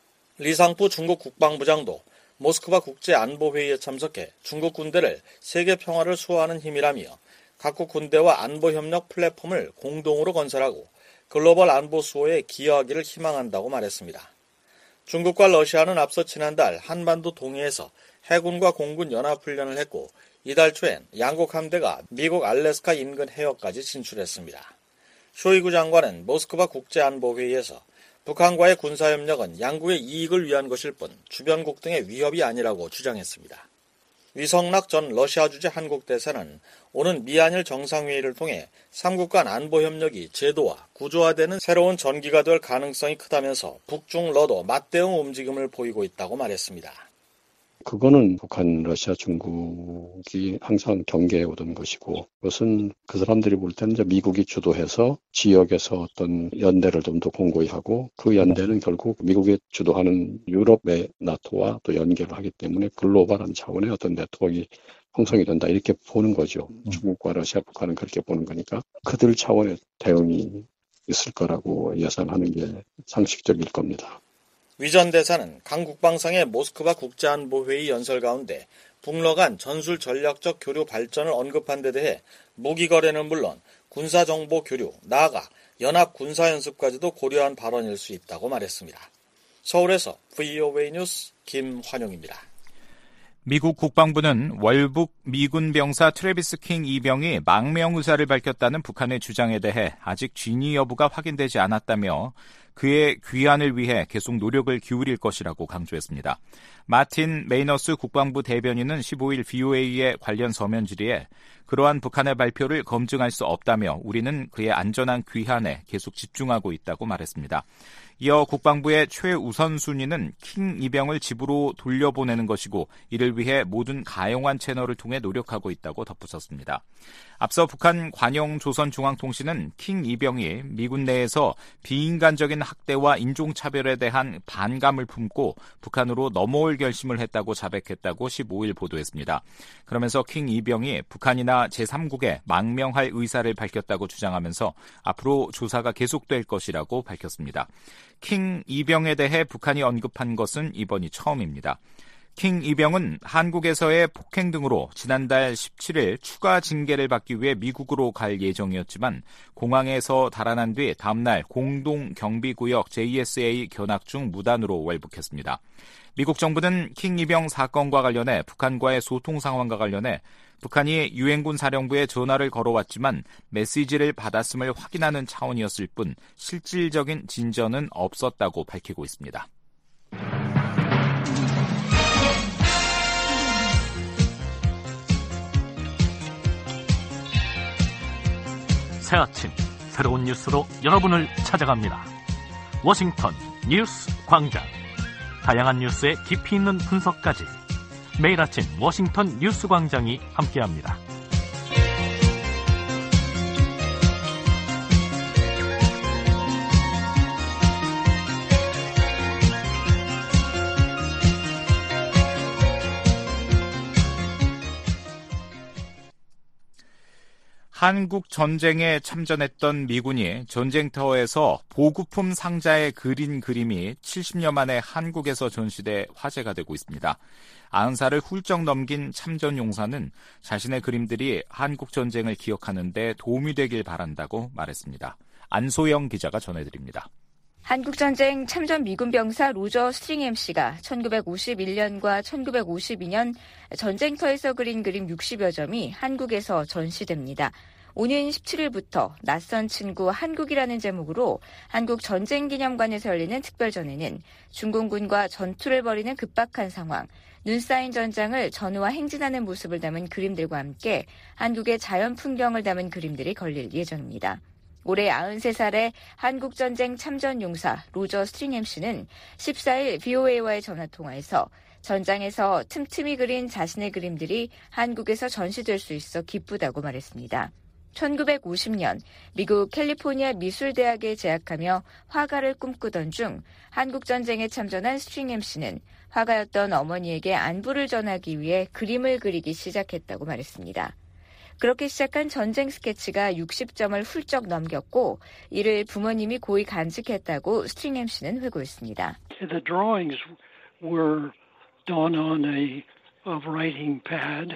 리상푸 중국 국방부장도 모스크바 국제안보회의에 참석해 중국 군대를 세계 평화를 수호하는 힘이라며 각국 군대와 안보협력 플랫폼을 공동으로 건설하고 글로벌 안보 수호에 기여하기를 희망한다고 말했습니다. 중국과 러시아는 앞서 지난달 한반도 동해에서 해군과 공군 연합훈련을 했고 이달 초엔 양국 함대가 미국 알래스카 인근 해역까지 진출했습니다. 쇼이구 장관은 모스크바 국제안보회의에서 북한과의 군사협력은 양국의 이익을 위한 것일 뿐 주변국 등의 위협이 아니라고 주장했습니다. 위성락 전 러시아 주재 한국 대사는 오는 미한일 정상회의를 통해 삼국 간 안보협력이 제도화, 구조화되는 새로운 전기가 될 가능성이 크다면서 북중 러도 맞대응 움직임을 보이고 있다고 말했습니다. 그거는 북한, 러시아, 중국이 항상 경계해 오던 것이고 그것은 그 사람들이 볼 때는 이제 미국이 주도해서 지역에서 어떤 연대를 좀 더 공고히 하고 그 연대는 결국 미국이 주도하는 유럽의 나토와 또 연계를 하기 때문에 글로벌한 차원의 어떤 네트워크가 형성이 된다 이렇게 보는 거죠. 음. 중국과 러시아, 북한은 그렇게 보는 거니까 그들 차원의 대응이 있을 거라고 예상하는 게 상식적일 겁니다. 위 전 대사는 강 국방상의 모스크바 국제안보회의 연설 가운데 북러 간 전술 전략적 교류 발전을 언급한 데 대해 무기 거래는 물론 군사정보 교류, 나아가 연합 군사연습까지도 고려한 발언일 수 있다고 말했습니다. 서울에서 브이오에이 뉴스 김환용입니다. 미국 국방부는 월북 미군 병사 트래비스 킹 이병이 망명 의사를 밝혔다는 북한의 주장에 대해 아직 진위 여부가 확인되지 않았다며 그의 귀환을 위해 계속 노력을 기울일 것이라고 강조했습니다. 마틴 메이너스 국방부 대변인은 십오일 브이오에이의 관련 서면 질의에 그러한 북한의 발표를 검증할 수 없다며 우리는 그의 안전한 귀환에 계속 집중하고 있다고 말했습니다. 이어 국방부의 최우선 순위는 킹 이병을 집으로 돌려보내는 것이고 이를 위해 모든 가용한 채널을 통해 노력하고 있다고 덧붙였습니다. 앞서 북한 관영조선중앙통신은 킹 이병이 미군 내에서 비인간적인 학대와 인종차별에 대한 반감을 품고 북한으로 넘어올 결심을 했다고 자백했다고 십오일 보도했습니다. 그러면서 킹 이병이 북한이나 제삼국에 망명할 의사를 밝혔다고 주장하면서 앞으로 조사가 계속될 것이라고 밝혔습니다. 킹 이병에 대해 북한이 언급한 것은 이번이 처음입니다. 킹 이병은 한국에서의 폭행 등으로 지난달 십칠일 추가 징계를 받기 위해 미국으로 갈 예정이었지만 공항에서 달아난 뒤 다음날 공동경비구역 제이에스에이 견학 중 무단으로 월북했습니다. 미국 정부는 킹 이병 사건과 관련해 북한과의 소통 상황과 관련해 북한이 유엔군 사령부에 전화를 걸어왔지만 메시지를 받았음을 확인하는 차원이었을 뿐 실질적인 진전은 없었다고 밝히고 있습니다. 새 아침 새로운 뉴스로 여러분을 찾아갑니다. 워싱턴 뉴스 광장. 다양한 뉴스의 깊이 있는 분석까지 매일 아침 워싱턴 뉴스 광장이 함께합니다. 한국 전쟁에 참전했던 미군이 전쟁터에서 보급품 상자에 그린 그림이 칠십 년 만에 한국에서 전시돼 화제가 되고 있습니다. 아흔 살을 훌쩍 넘긴 참전 용사는 자신의 그림들이 한국 전쟁을 기억하는 데 도움이 되길 바란다고 말했습니다. 안소영 기자가 전해드립니다. 한국전쟁 참전 미군 병사 로저 스트링햄 씨가 천구백오십일 년과 천구백오십이 년 전쟁터에서 그린 그림 육십여 점이 한국에서 전시됩니다. 오는 십칠 일부터 낯선 친구 한국이라는 제목으로 한국 전쟁기념관에서 열리는 특별전에는 중공군과 전투를 벌이는 급박한 상황, 눈 쌓인 전장을 전우와 행진하는 모습을 담은 그림들과 함께 한국의 자연 풍경을 담은 그림들이 걸릴 예정입니다. 올해 아흔세 살의 한국전쟁 참전 용사 로저 스트링햄 씨는 십사 일 브이오에이와의 전화통화에서 전장에서 틈틈이 그린 자신의 그림들이 한국에서 전시될 수 있어 기쁘다고 말했습니다. 천구백오십 년 미국 캘리포니아 미술대학에 재학하며 화가를 꿈꾸던 중 한국전쟁에 참전한 스트링햄 씨는 화가였던 어머니에게 안부를 전하기 위해 그림을 그리기 시작했다고 말했습니다. 그렇게 시작한 전쟁 스케치가 육십 점을 훌쩍 넘겼고 이를 부모님이 고이 간직했다고 스트링햄 씨는 회고했습니다. The drawings were done on a, a writing pad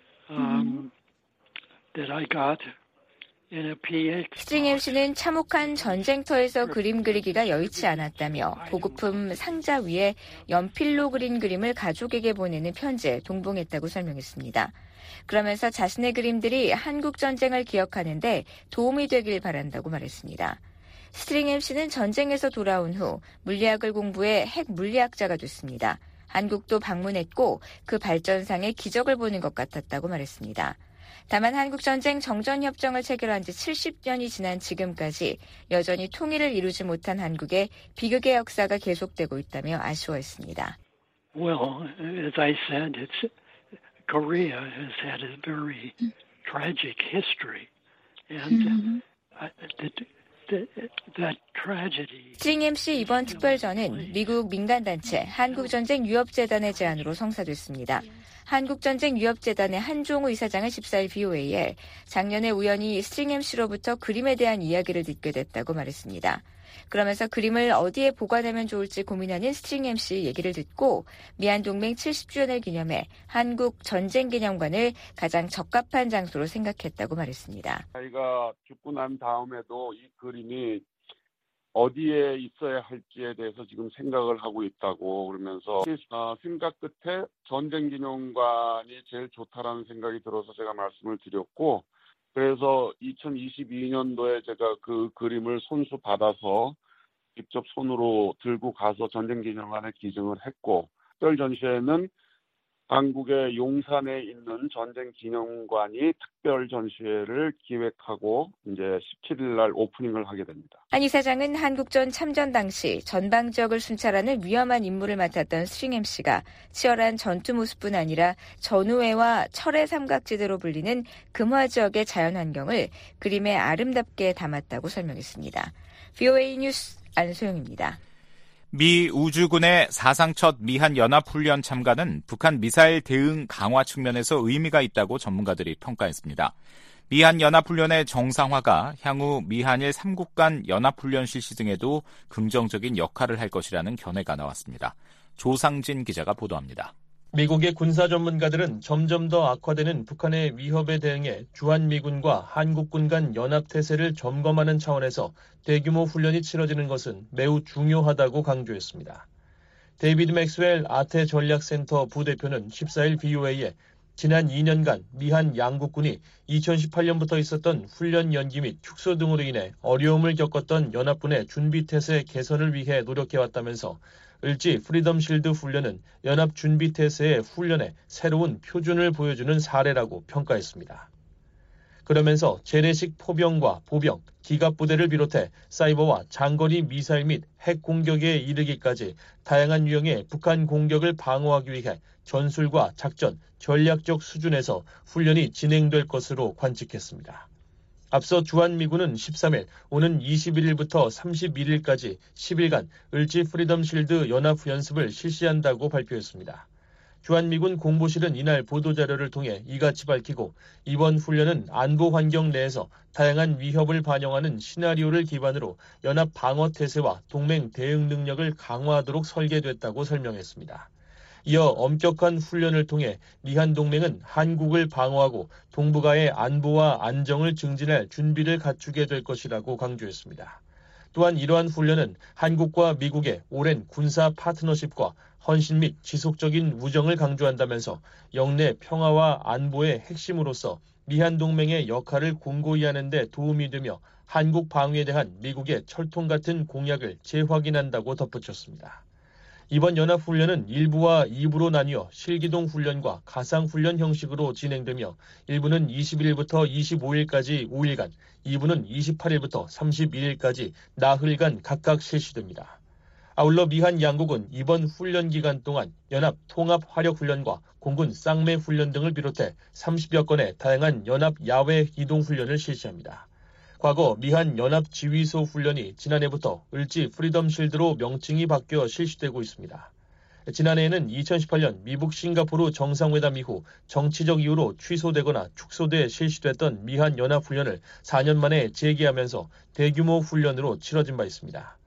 um, that I got in a 피엑스. 스트링햄 씨는 참혹한 전쟁터에서 그림 그리기가 여의치 않았다며 보급품 상자 위에 연필로 그린 그림을 가족에게 보내는 편지에 동봉했다고 설명했습니다. 그러면서 자신의 그림들이 한국 전쟁을 기억하는데 도움이 되길 바란다고 말했습니다. 스트링햄 씨는 전쟁에서 돌아온 후 물리학을 공부해 핵 물리학자가 됐습니다. 한국도 방문했고 그 발전상의 기적을 보는 것 같았다고 말했습니다. 다만 한국전쟁 정전협정을 체결한 지 칠십 년이 지난 지금까지 여전히 통일을 이루지 못한 한국의 비극의 역사가 계속되고 있다며 아쉬워했습니다. Well, as I said, it's Korea has had a very tragic history, and uh, that, that, that tragedy. 스트링햄 씨 이번 특별전은 미국 민간단체 한국전쟁유협재단의 제안으로 성사됐습니다. 한국전쟁유협재단의 한종우 이사장은 십사 일 브이오에이에 작년에 우연히 스트링햄 씨로부터 그림에 대한 이야기를 듣게 됐다고 말했습니다. 그러면서 그림을 어디에 보관하면 좋을지 고민하는 스트링햄 씨 얘기를 듣고 미한동맹 칠십 주년을 기념해 한국전쟁기념관을 가장 적합한 장소로 생각했다고 말했습니다. 자기가 죽고 난 다음에도 이 그림이 어디에 있어야 할지에 대해서 지금 생각을 하고 있다고 그러면서 생각 끝에 전쟁기념관이 제일 좋다라는 생각이 들어서 제가 말씀을 드렸고 그래서 이천이십이 년도에 제가 그 그림을 손수 받아서 직접 손으로 들고 가서 전쟁기념관에 기증을 했고 특별 전시회는 한국의 용산에 있는 전쟁기념관이 특별 전시회를 기획하고 이제 십칠 일 날 오프닝을 하게 됩니다. 한 이사장은 한국전 참전 당시 전방 지역을 순찰하는 위험한 임무를 맡았던 스트링햄 씨가 치열한 전투 모습뿐 아니라 전우회와 철의 삼각지대로 불리는 금화 지역의 자연환경을 그림에 아름답게 담았다고 설명했습니다. 브이오에이 뉴스 안소영입니다. 미 우주군의 사상 첫 미한 연합훈련 참가는 북한 미사일 대응 강화 측면에서 의미가 있다고 전문가들이 평가했습니다. 미한 연합훈련의 정상화가 향후 미한일 삼국 간 연합훈련 실시 등에도 긍정적인 역할을 할 것이라는 견해가 나왔습니다. 조상진 기자가 보도합니다. 미국의 군사 전문가들은 점점 더 악화되는 북한의 위협에 대응해 주한미군과 한국군 간 연합태세를 점검하는 차원에서 대규모 훈련이 치러지는 것은 매우 중요하다고 강조했습니다. 데이비드 맥스웰 아태 전략센터 부대표는 십사 일 브이오에이에 지난 이 년간 미한 양국군이 이천십팔 년부터 있었던 훈련 연기 및 축소 등으로 인해 어려움을 겪었던 연합군의 준비태세 개선을 위해 노력해왔다면서 을지 프리덤 실드 훈련은 연합 준비태세의 훈련에 새로운 표준을 보여주는 사례라고 평가했습니다. 그러면서 재래식 포병과 보병, 기갑부대를 비롯해 사이버와 장거리 미사일 및 핵 공격에 이르기까지 다양한 유형의 북한 공격을 방어하기 위해 전술과 작전, 전략적 수준에서 훈련이 진행될 것으로 관측했습니다. 앞서 주한미군은 십삼 일 오는 이십일 일부터 삼십일 일까지 십 일간 을지 프리덤 실드 연합연습을 실시한다고 발표했습니다. 주한미군 공보실은 이날 보도자료를 통해 이같이 밝히고 이번 훈련은 안보 환경 내에서 다양한 위협을 반영하는 시나리오를 기반으로 연합 방어 태세와 동맹 대응 능력을 강화하도록 설계됐다고 설명했습니다. 이어 엄격한 훈련을 통해 미한 동맹은 한국을 방어하고 동북아의 안보와 안정을 증진할 준비를 갖추게 될 것이라고 강조했습니다. 또한 이러한 훈련은 한국과 미국의 오랜 군사 파트너십과 헌신 및 지속적인 우정을 강조한다면서 영내 평화와 안보의 핵심으로서 미한 동맹의 역할을 공고히 하는 데 도움이 되며 한국 방위에 대한 미국의 철통 같은 공약을 재확인한다고 덧붙였습니다. 이번 연합훈련은 일부와 이 부로 나뉘어 실기동 훈련과 가상훈련 형식으로 진행되며 일부는 이십일 일부터 이십오 일까지 오 일간, 이 부는 이십팔 일부터 삼십일 일까지 나흘간 각각 실시됩니다. 아울러 미한 양국은 이번 훈련 기간 동안 연합 통합 화력 훈련과 공군 쌍매 훈련 등을 비롯해 삼십여 건의 다양한 연합 야외 이동 훈련을 실시합니다. 과거 미한 연합지휘소 훈련이 지난해부터 을지 프리덤 실드로 명칭이 바뀌어 실시되고 있습니다. 지난해에는 이천십팔 년 미국 싱가포르 정상회담 이후 정치적 이유로 취소되거나 축소돼 실시됐던 미한 연합훈련을 사 년 만에 재개하면서 대규모 훈련으로 치러진 바 있습니다.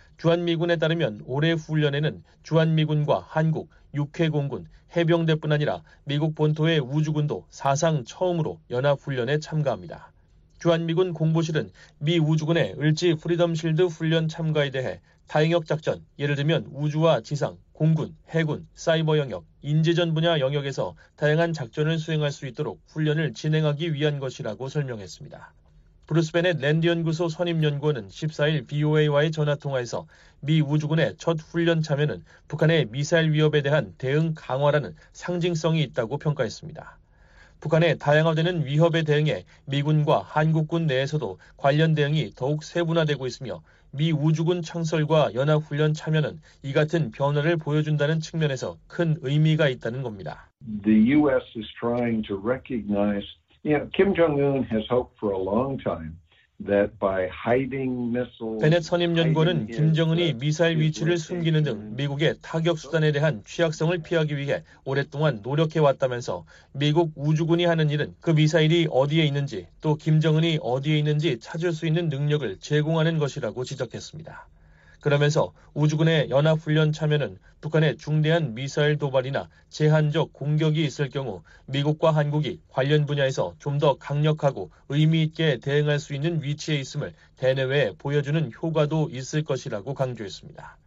주한미군에 따르면 올해 훈련에는 주한미군과 한국, 육 회 공군, 해병대뿐 아니라 미국 본토의 우주군도 사상 처음으로 연합훈련에 참가합니다. 주한미군 공보실은 미 우주군의 을지 프리덤 실드 훈련 참가에 대해 다영역 작전, 예를 들면 우주와 지상, 공군, 해군, 사이버 영역, 인재전 분야 영역에서 다양한 작전을 수행할 수 있도록 훈련을 진행하기 위한 것이라고 설명했습니다. 브루스 베넷 랜드연구소 선임연구원은 십사 일 브이오에이와의 전화통화에서 미 우주군의 첫 훈련 참여는 북한의 미사일 위협에 대한 대응 강화라는 상징성이 있다고 평가했습니다. 북한의 다양화되는 위협에 대응해 미군과 한국군 내에서도 관련 대응이 더욱 세분화되고 있으며 미 우주군 창설과 연합훈련 참여는 이 같은 변화를 보여준다는 측면에서 큰 의미가 있다는 겁니다. The U S is trying to recognize, you know, Kim Jong-un has hoped for a long time that by hiding missiles. 베넷 선임연구원은 김정은이 미사일 위치를 숨기는 등 미국의 타격 수단에 대한 취약성을 피하기 위해 오랫동안 노력해왔다면서 미국 우주군이 하는 일은 그 미사일이 어디에 있는지 또 김정은이 어디에 있는지 찾을 수 있는 능력을 제공하는 것이라고 지적했습니다. 그러면서 우주군의 연합훈련 참여는 북한의 중대한 미사일 도발이나 제한적 공격이 있을 경우 미국과 한국이 관련 분야에서 좀 더 강력하고 의미 있게 대응할 수 있는 위치에 있음을 대내외에 보여주는 효과도 있을 것이라고 강조했습니다.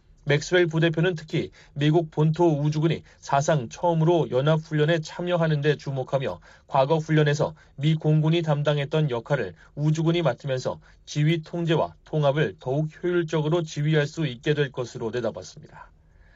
맥스웰 부대표는 특히 미국 본토 우주군이 사상 처음으로 연합훈련에 참여하는 데 주목하며 과거 훈련에서 미 공군이 담당했던 역할을 우주군이 맡으면서 지휘 통제와 통합을 더욱 효율적으로 지휘할 수 있게 될 것으로 내다봤습니다.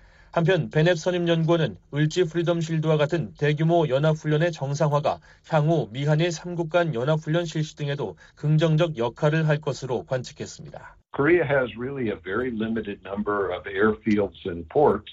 한편 베넷 선임연구원은 을지 프리덤 실드와 같은 대규모 연합훈련의 정상화가 향후 미한일 삼국 간 연합훈련 실시 등에도 긍정적 역할을 할 것으로 관측했습니다. Korea has really a very limited number of airfields and ports.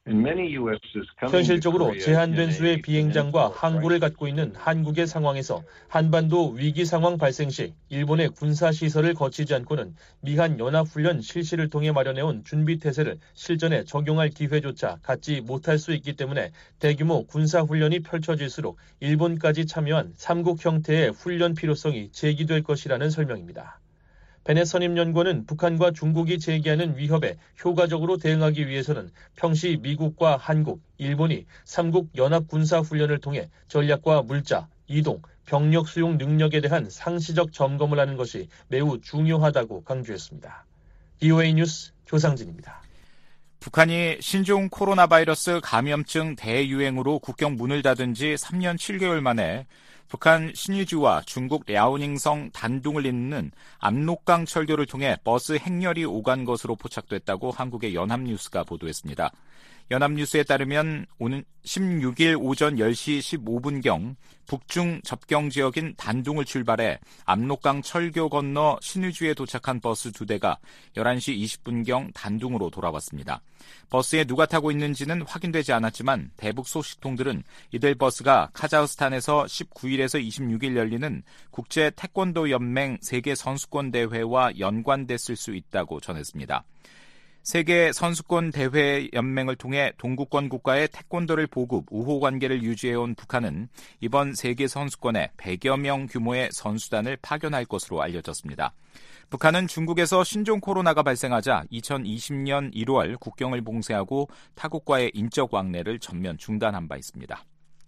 현실적으로 제한된 수의 비행장과 항구를 갖고 있는 한국의 상황에서 한반도 위기 상황 발생 시 일본의 군사시설을 거치지 않고는 미한 연합훈련 실시를 통해 마련해온 준비태세를 실전에 적용할 기회조차 갖지 못할 수 있기 때문에 대규모 군사훈련이 펼쳐질수록 일본까지 참여한 삼국 형태의 훈련 필요성이 제기될 것이라는 설명입니다. 베넷 선임연구원은 북한과 중국이 제기하는 위협에 효과적으로 대응하기 위해서는 평시 미국과 한국, 일본이 삼국 연합군사훈련을 통해 전략과 물자, 이동, 병력 수용 능력에 대한 상시적 점검을 하는 것이 매우 중요하다고 강조했습니다. 브이오에이 뉴스 조상진입니다. 북한이 신종 코로나 바이러스 감염증 대유행으로 국경 문을 닫은 지 삼 년 칠 개월 만에 북한 신의주와 중국 랴오닝성 단둥을 잇는 압록강 철교를 통해 버스 행렬이 오간 것으로 포착됐다고 한국의 연합뉴스가 보도했습니다. 연합뉴스에 따르면 오는 십육 일 오전 열 시 십오 분경 북중 접경 지역인 단둥을 출발해 압록강 철교 건너 신의주에 도착한 버스 두 대가 열한 시 이십 분경 단둥으로 돌아왔습니다. 버스에 누가 타고 있는지는 확인되지 않았지만 대북 소식통들은 이들 버스가 카자흐스탄에서 십구 일에서 이십육 일 열리는 국제 태권도 연맹 세계 선수권 대회와 연관됐을 수 있다고 전했습니다. 세계 선수권 대회 연맹을 통해 동구권 국가의 태권도를 보급, 우호 관계를 유지해온 북한은 이번 세계 선수권에 백여 명 규모의 선수단을 파견할 것으로 알려졌습니다. 북한은 중국에서 신종 코로나가 발생하자 이천이십 년 일월 국경을 봉쇄하고 타국과의 인적 왕래를 전면 중단한 바 있습니다.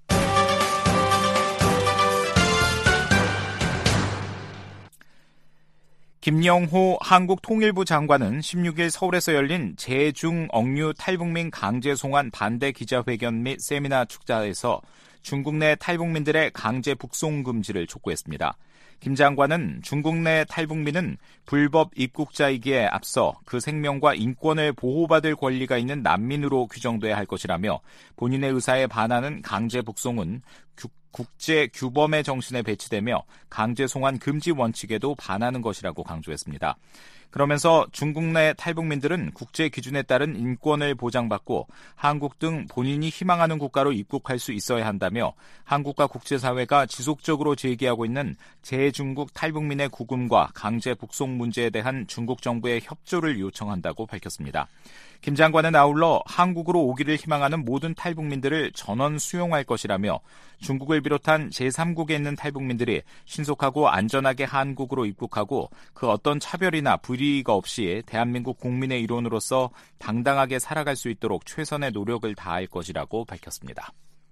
김영호 한국통일부 장관은 십육 일 서울에서 열린 재중 억류 탈북민 강제 송환 반대 기자회견 및 세미나 축자에서 중국 내 탈북민들의 강제 북송 금지를 촉구했습니다. 김 장관은 중국 내 탈북민은 불법 입국자이기에 앞서 그 생명과 인권을 보호받을 권리가 있는 난민으로 규정돼야 할 것이라며 본인의 의사에 반하는 강제 북송은 국제 규범의 정신에 배치되며 강제 송환 금지 원칙에도 반하는 것이라고 강조했습니다. 그러면서 중국 내 탈북민들은 국제 기준에 따른 인권을 보장받고 한국 등 본인이 희망하는 국가로 입국할 수 있어야 한다며 한국과 국제사회가 지속적으로 제기하고 있는 재중국 탈북민의 구금과 강제 북송 문제에 대한 중국 정부의 협조를 요청한다고 밝혔습니다. 김 장관은 아울러 한국으로 오기를 희망하는 모든 탈북민들을 전원 수용할 것이라며 중국을 비롯한 제삼국에 있는 탈북민들이 신속하고 안전하게 한국으로 입국하고 그 어떤 차별이나 불이의가 없이 대한민국 국민의 일원으로서 당당하게 살아갈 수 있도록 최선의 노력을 다할 것이라고 밝혔습니다.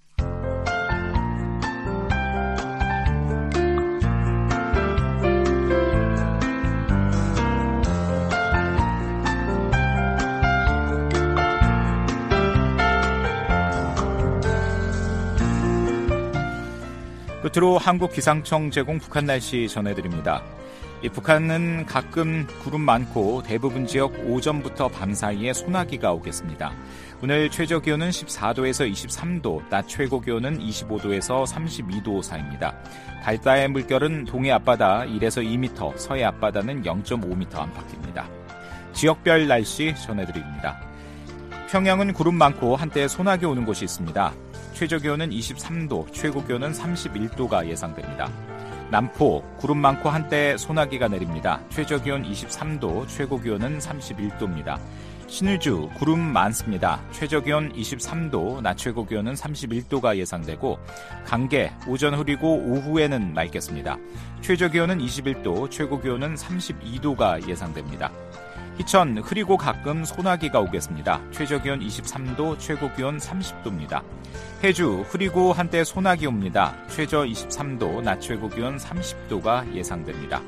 끝으로 한국기상청 제공 북한 날씨 전해드립니다. 이 북한은 가끔 구름 많고 대부분 지역 오전부터 밤 사이에 소나기가 오겠습니다. 오늘 최저 기온은 십사 도에서 이십삼 도, 낮 최고 기온은 이십오 도에서 삼십이 도 사이입니다. 달따의 물결은 동해 앞바다 일에서 이 미터, 서해 앞바다는 영 점 오 미터 안팎입니다. 지역별 날씨 전해드립니다. 평양은 구름 많고 한때 소나기 오는 곳이 있습니다. 최저 기온은 이십삼 도, 최고 기온은 삼십일 도가 예상됩니다. 남포, 구름 많고 한때 소나기가 내립니다. 최저 기온 이십삼 도, 최고 기온은 삼십일 도입니다. 신의주, 구름 많습니다. 최저 기온 이십삼 도, 낮 최고 기온은 삼십일 도가 예상되고 강계, 오전 흐리고 오후에는 맑겠습니다. 최저 기온은 이십일 도, 최고 기온은 삼십이 도가 예상됩니다. 희천, 흐리고 가끔 소나기가 오겠습니다. 최저 기온 이십삼 도, 최고 기온 삼십 도입니다. 해주, 흐리고 한때 소나기 옵니다. 최저 이십삼 도, 낮 최고 기온 삼십 도가 예상됩니다.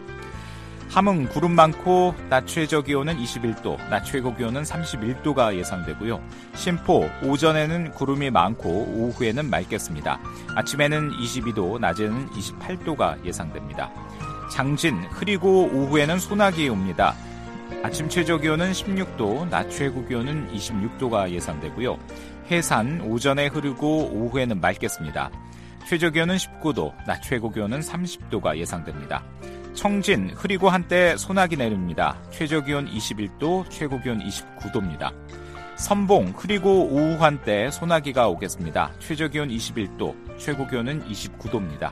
함흥, 구름 많고 낮 최저 기온은 이십일 도, 낮 최고 기온은 삼십일 도가 예상되고요. 신포, 오전에는 구름이 많고 오후에는 맑겠습니다. 아침에는 이십이 도, 낮에는 이십팔 도가 예상됩니다. 장진, 흐리고 오후에는 소나기 옵니다. 아침 최저 기온은 십육 도, 낮 최고 기온은 이십육 도가 예상되고요. 해산, 오전에 흐르고 오후에는 맑겠습니다. 최저 기온은 십구 도, 낮 최고 기온은 삼십 도가 예상됩니다. 청진, 흐리고 한때 소나기 내립니다. 최저 기온 이십일 도, 최고 기온 이십구 도입니다. 선봉, 흐리고 오후 한때 소나기가 오겠습니다. 최저 기온 이십일 도, 최고 기온은 이십구 도입니다.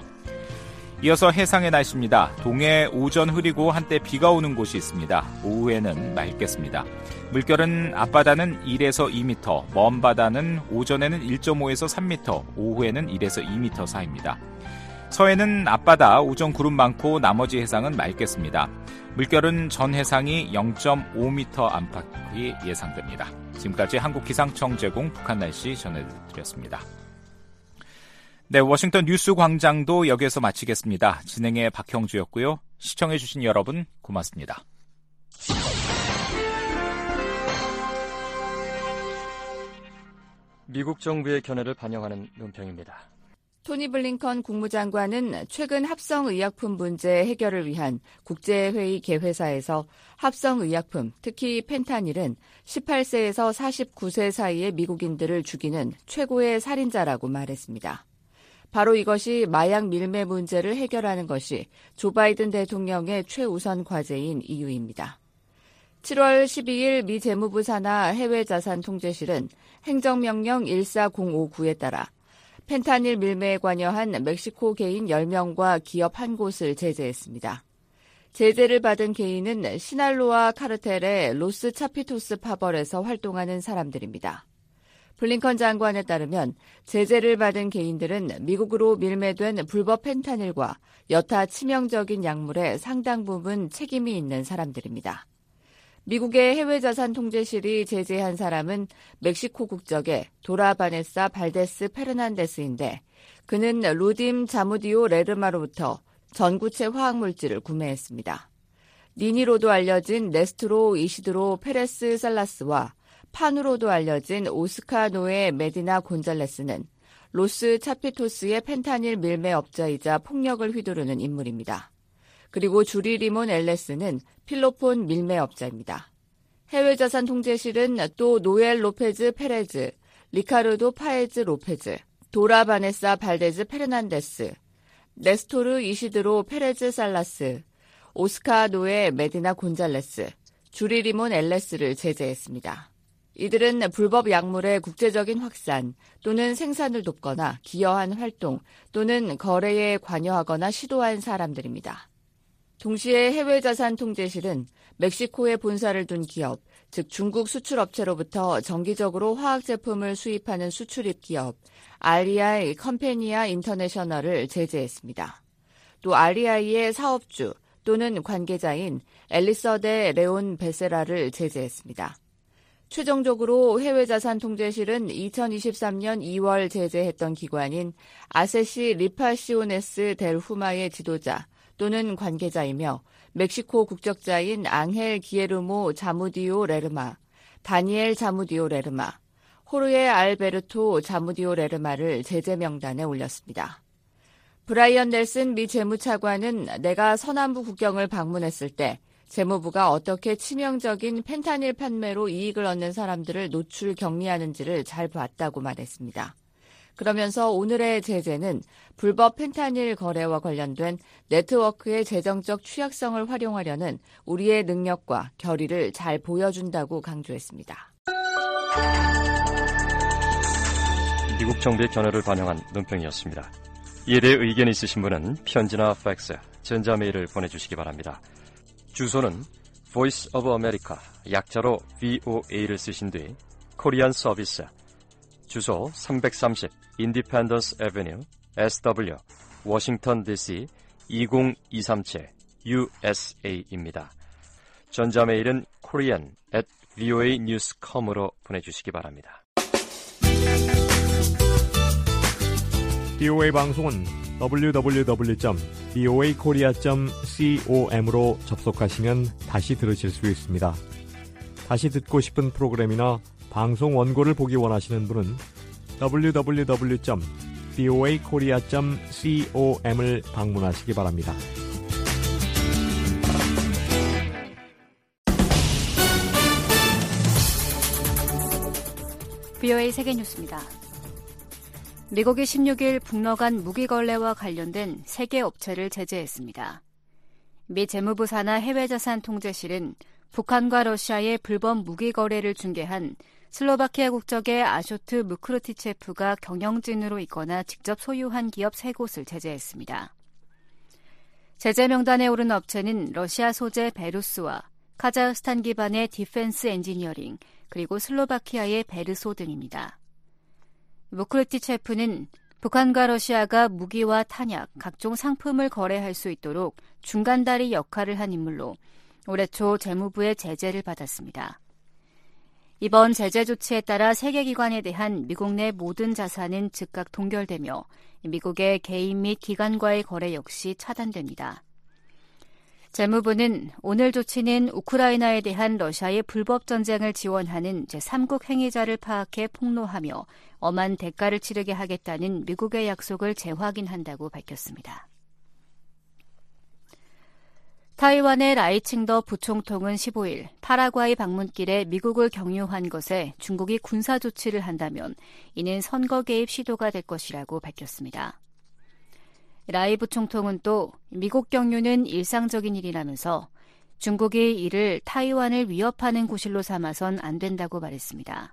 이어서 해상의 날씨입니다. 동해 오전 흐리고 한때 비가 오는 곳이 있습니다. 오후에는 맑겠습니다. 물결은 앞바다는 일에서 이 미터, 먼 바다는 오전에는 일 점 오에서 삼 미터, 오후에는 일에서 이 미터 사이입니다. 서해는 앞바다 오전 구름 많고 나머지 해상은 맑겠습니다. 물결은 전 해상이 영 점 오 미터 안팎이 예상됩니다. 지금까지 한국기상청 제공 북한 날씨 전해드렸습니다. 네, 워싱턴 뉴스 광장도 여기에서 마치겠습니다. 진행의 박형주였고요. 시청해주신 여러분 고맙습니다. 미국 정부의 견해를 반영하는 논평입니다. 토니 블링컨 국무장관은 최근 합성의약품 문제 해결을 위한 국제회의 개회사에서 합성의약품, 특히 펜타닐은 십팔 세에서 사십구 세 사이의 미국인들을 죽이는 최고의 살인자라고 말했습니다. 바로 이것이 마약 밀매 문제를 해결하는 것이 조 바이든 대통령의 최우선 과제인 이유입니다. 칠월 십이일 미 재무부 산하 해외자산통제실은 행정명령 일사공오구에 따라 펜타닐 밀매에 관여한 멕시코 개인 열 명과 기업 한 곳을 제재했습니다. 제재를 받은 개인은 시날로아 카르텔의 로스 차피토스 파벌에서 활동하는 사람들입니다. 블링컨 장관에 따르면 제재를 받은 개인들은 미국으로 밀매된 불법 펜타닐과 여타 치명적인 약물의 상당 부분 책임이 있는 사람들입니다. 미국의 해외자산통제실이 제재한 사람은 멕시코 국적의 도라 바네사 발데스 페르난데스인데 그는 로딤 자무디오 레르마로부터 전구체 화학물질을 구매했습니다. 니니로도 알려진 네스트로 이시드로 페레스 살라스와 판으로도 알려진 오스카 노에 메디나 곤잘레스는 로스 차피토스의 펜타닐 밀매업자이자 폭력을 휘두르는 인물입니다. 그리고 주리 리몬 엘레스는 필로폰 밀매업자입니다. 해외자산통제실은 또 노엘 로페즈 페레즈, 리카르도 파에즈 로페즈, 도라 바네사 발데즈 페르난데스, 네스토르 이시드로 페레즈 살라스, 오스카 노에 메디나 곤잘레스, 주리 리몬 엘레스를 제재했습니다. 이들은 불법 약물의 국제적인 확산 또는 생산을 돕거나 기여한 활동 또는 거래에 관여하거나 시도한 사람들입니다. 동시에 해외자산통제실은 멕시코에 본사를 둔 기업, 즉 중국 수출업체로부터 정기적으로 화학제품을 수입하는 수출입 기업 알이아이 컴패니아 인터내셔널을 제재했습니다. 또 알이아이의 사업주 또는 관계자인 엘리서데 레온 베세라를 제재했습니다. 최종적으로 해외자산통제실은 이천이십삼년 이월 제재했던 기관인 아세시 리파시오네스 델 후마의 지도자 또는 관계자이며 멕시코 국적자인 앙헬 기에르모 자무디오 레르마, 다니엘 자무디오 레르마, 호르에 알베르토 자무디오 레르마를 제재 명단에 올렸습니다. 브라이언 넬슨 미 재무차관은 내가 서남부 국경을 방문했을 때 재무부가 어떻게 치명적인 펜타닐 판매로 이익을 얻는 사람들을 노출 격리하는지를 잘 봤다고 말했습니다. 그러면서 오늘의 제재는 불법 펜타닐 거래와 관련된 네트워크의 재정적 취약성을 활용하려는 우리의 능력과 결의를 잘 보여준다고 강조했습니다. 미국 정부의 견해를 반영한 논평이었습니다. 이에 대해 의견이 있으신 분은 편지나 팩스, 전자메일을 보내주시기 바랍니다. 주소는 Voice of America, 약자로 브이오에이를 쓰신 뒤 코리안 서비스, 주소 삼백삼십 인디펜던스 애비뉴 에스더블유 워싱턴 디씨 이공이삼칠 유에스에이입니다. 전자메일은 korean at voa news dot com으로 보내주시기 바랍니다. 비오에이 방송은 더블유 더블유 더블유 점 브이오에이 코리아 점 com으로 접속하시면 다시 들으실 수 있습니다. 다시 듣고 싶은 프로그램이나 방송 원고를 보기 원하시는 분은 더블유 더블유 더블유 점 브이오에이 코리아 점 com을 방문하시기 바랍니다. 브이오에이 세계뉴스입니다. 미국이 십육일 북러 간 무기거래와 관련된 세 개 업체를 제재했습니다. 미 재무부 산하 해외자산통제실은 북한과 러시아의 불법 무기거래를 중개한 슬로바키아 국적의 아쇼트 무크르티체프가 경영진으로 있거나 직접 소유한 기업 세 곳을 제재했습니다. 제재 명단에 오른 업체는 러시아 소재 베루스와 카자흐스탄 기반의 디펜스 엔지니어링, 그리고 슬로바키아의 베르소 등입니다. 무크르티체프는 북한과 러시아가 무기와 탄약, 각종 상품을 거래할 수 있도록 중간다리 역할을 한 인물로 올해 초 재무부의 제재를 받았습니다. 이번 제재 조치에 따라 세계 기관에 대한 미국 내 모든 자산은 즉각 동결되며 미국의 개인 및 기관과의 거래 역시 차단됩니다. 재무부는 오늘 조치는 우크라이나에 대한 러시아의 불법 전쟁을 지원하는 제삼국 행위자를 파악해 폭로하며 엄한 대가를 치르게 하겠다는 미국의 약속을 재확인한다고 밝혔습니다. 타이완의 라이칭더 부총통은 십오일 파라과이 방문길에 미국을 경유한 것에 중국이 군사 조치를 한다면 이는 선거 개입 시도가 될 것이라고 밝혔습니다. 라이 부총통은 또 미국 경유는 일상적인 일이라면서 중국이 이를 타이완을 위협하는 구실로 삼아선 안 된다고 말했습니다.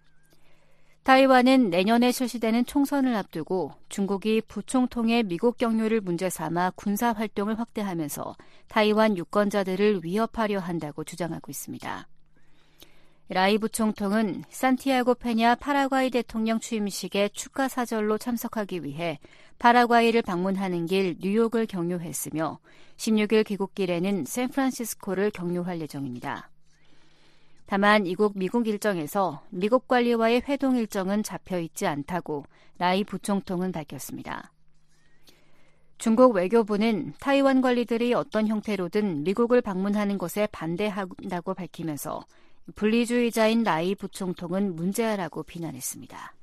타이완은 내년에 실시되는 총선을 앞두고 중국이 부총통의 미국 경유를 문제 삼아 군사 활동을 확대하면서 타이완 유권자들을 위협하려 한다고 주장하고 있습니다. 라이 부총통은 산티아고 페냐 파라과이 대통령 취임식에 축하 사절로 참석하기 위해 파라과이를 방문하는 길 뉴욕을 경유했으며 십육일 귀국길에는 샌프란시스코를 경유할 예정입니다. 다만 이곳 미국 일정에서 미국 관리와의 회동 일정은 잡혀있지 않다고 라이 부총통은 밝혔습니다. 중국 외교부는 타이완 관리들이 어떤 형태로든 미국을 방문하는 것에 반대한다고 밝히면서 분리주의자인 라이 부총통은 문제아라고 비난했습니다.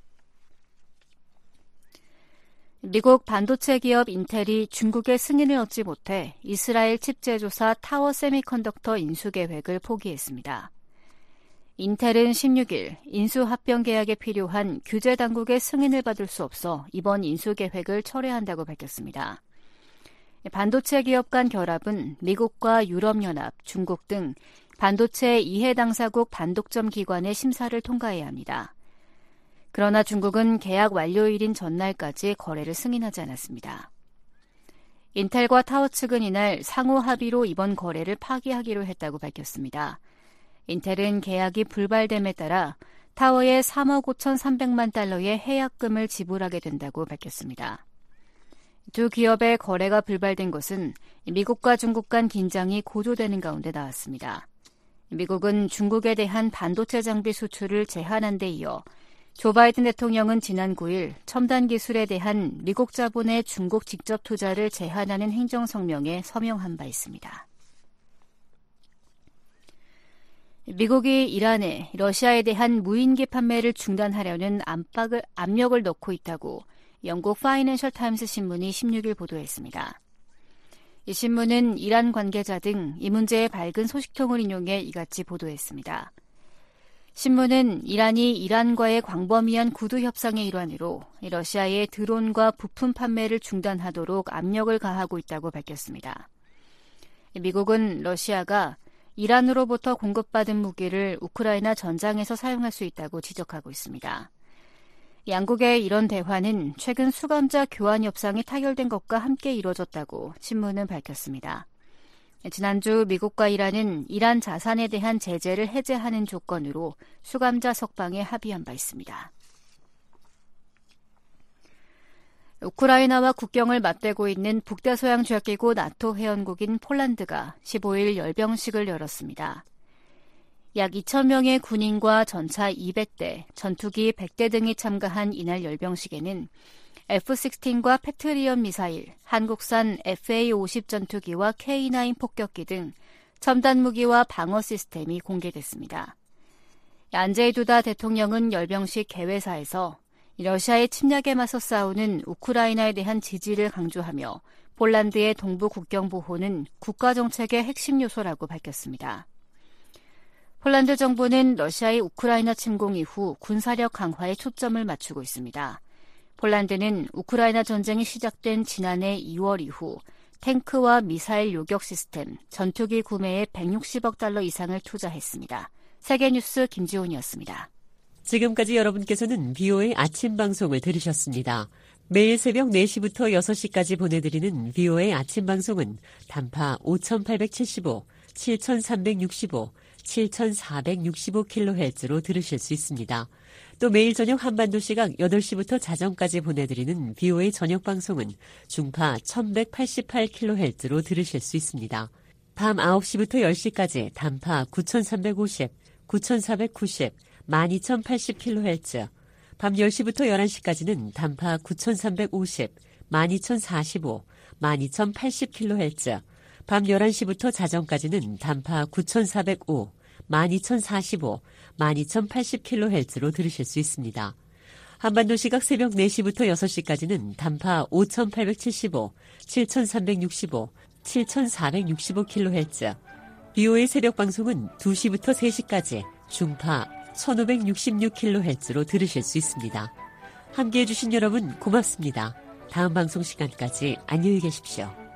미국 반도체 기업 인텔이 중국의 승인을 얻지 못해 이스라엘 칩 제조사 타워 세미컨덕터 인수 계획을 포기했습니다. 인텔은 십육일 인수 합병 계약에 필요한 규제 당국의 승인을 받을 수 없어 이번 인수 계획을 철회한다고 밝혔습니다. 반도체 기업 간 결합은 미국과 유럽연합, 중국 등 반도체 이해 당사국 반독점 기관의 심사를 통과해야 합니다. 그러나 중국은 계약 완료일인 전날까지 거래를 승인하지 않았습니다. 인텔과 타워 측은 이날 상호 합의로 이번 거래를 파기하기로 했다고 밝혔습니다. 인텔은 계약이 불발됨에 따라 타워에 삼억 오천삼백만 달러의 해약금을 지불하게 된다고 밝혔습니다. 두 기업의 거래가 불발된 것은 미국과 중국 간 긴장이 고조되는 가운데 나왔습니다. 미국은 중국에 대한 반도체 장비 수출을 제한한 데 이어 조 바이든 대통령은 지난 구일 첨단 기술에 대한 미국 자본의 중국 직접 투자를 제한하는 행정성명에 서명한 바 있습니다. 미국이 이란에 러시아에 대한 무인기 판매를 중단하려는 압박을, 압력을 넣고 있다고 영국 파이낸셜 타임스 신문이 십육일 보도했습니다. 이 신문은 이란 관계자 등 이 문제의 밝은 소식통을 인용해 이같이 보도했습니다. 신문은 이란이 이란과의 광범위한 구두 협상의 일환으로 러시아의 드론과 부품 판매를 중단하도록 압력을 가하고 있다고 밝혔습니다. 미국은 러시아가 이란으로부터 공급받은 무기를 우크라이나 전장에서 사용할 수 있다고 지적하고 있습니다. 양국의 이런 대화는 최근 수감자 교환 협상이 타결된 것과 함께 이루어졌다고 신문은 밝혔습니다. 지난주 미국과 이란은 이란 자산에 대한 제재를 해제하는 조건으로 수감자 석방에 합의한 바 있습니다. 우크라이나와 국경을 맞대고 있는 북대서양 조약기구 나토 회원국인 폴란드가 십오일 열병식을 열었습니다. 약 이천 명의 군인과 전차 이백 대, 전투기 백 대 등이 참가한 이날 열병식에는 에프 십육과 패트리엇 미사일, 한국산 에프에이 오십 전투기와 케이 나인 폭격기 등 첨단 무기와 방어 시스템이 공개됐습니다. 안제이 두다 대통령은 열병식 개회사에서 러시아의 침략에 맞서 싸우는 우크라이나에 대한 지지를 강조하며 폴란드의 동부 국경 보호는 국가 정책의 핵심 요소라고 밝혔습니다. 폴란드 정부는 러시아의 우크라이나 침공 이후 군사력 강화에 초점을 맞추고 있습니다. 폴란드는 우크라이나 전쟁이 시작된 지난해 이월 이후 탱크와 미사일 요격 시스템, 전투기 구매에 백육십억 달러 이상을 투자했습니다. 세계뉴스 김지훈이었습니다. 지금까지 여러분께서는 비오에이 아침 방송을 들으셨습니다. 매일 새벽 네 시부터 여섯 시까지 보내드리는 비오에이 아침 방송은 단파 오천팔백칠십오, 칠천삼백육십오, 칠천사백육십오 킬로헤르츠로 들으실 수 있습니다. 또 매일 저녁 한반도 시각 여덟 시부터 자정까지 보내드리는 비오에이 저녁 방송은 중파 천백팔십팔 킬로헤르츠로 들으실 수 있습니다. 밤 아홉 시부터 열 시까지 단파 구천삼백오십, 구천사백구십, 만 이천팔십 킬로헤르츠, 밤 열 시부터 열한 시까지는 단파 구천삼백오십, 만 이천사십오, 만 이천팔십 킬로헤르츠, 밤 열한 시부터 자정까지는 단파 구천사백오, 만 이천사십오, 만 이천팔십 킬로헤르츠로 들으실 수 있습니다. 한반도 시각 새벽 네 시부터 여섯 시까지는 단파 오천팔백칠십오, 칠천삼백육십오, 칠천사백육십오 킬로헤르츠, 비오에이 새벽 방송은 두 시부터 세 시까지 중파 천오백육십육 킬로헤르츠로 들으실 수 있습니다. 함께해 주신 여러분 고맙습니다. 다음 방송 시간까지 안녕히 계십시오.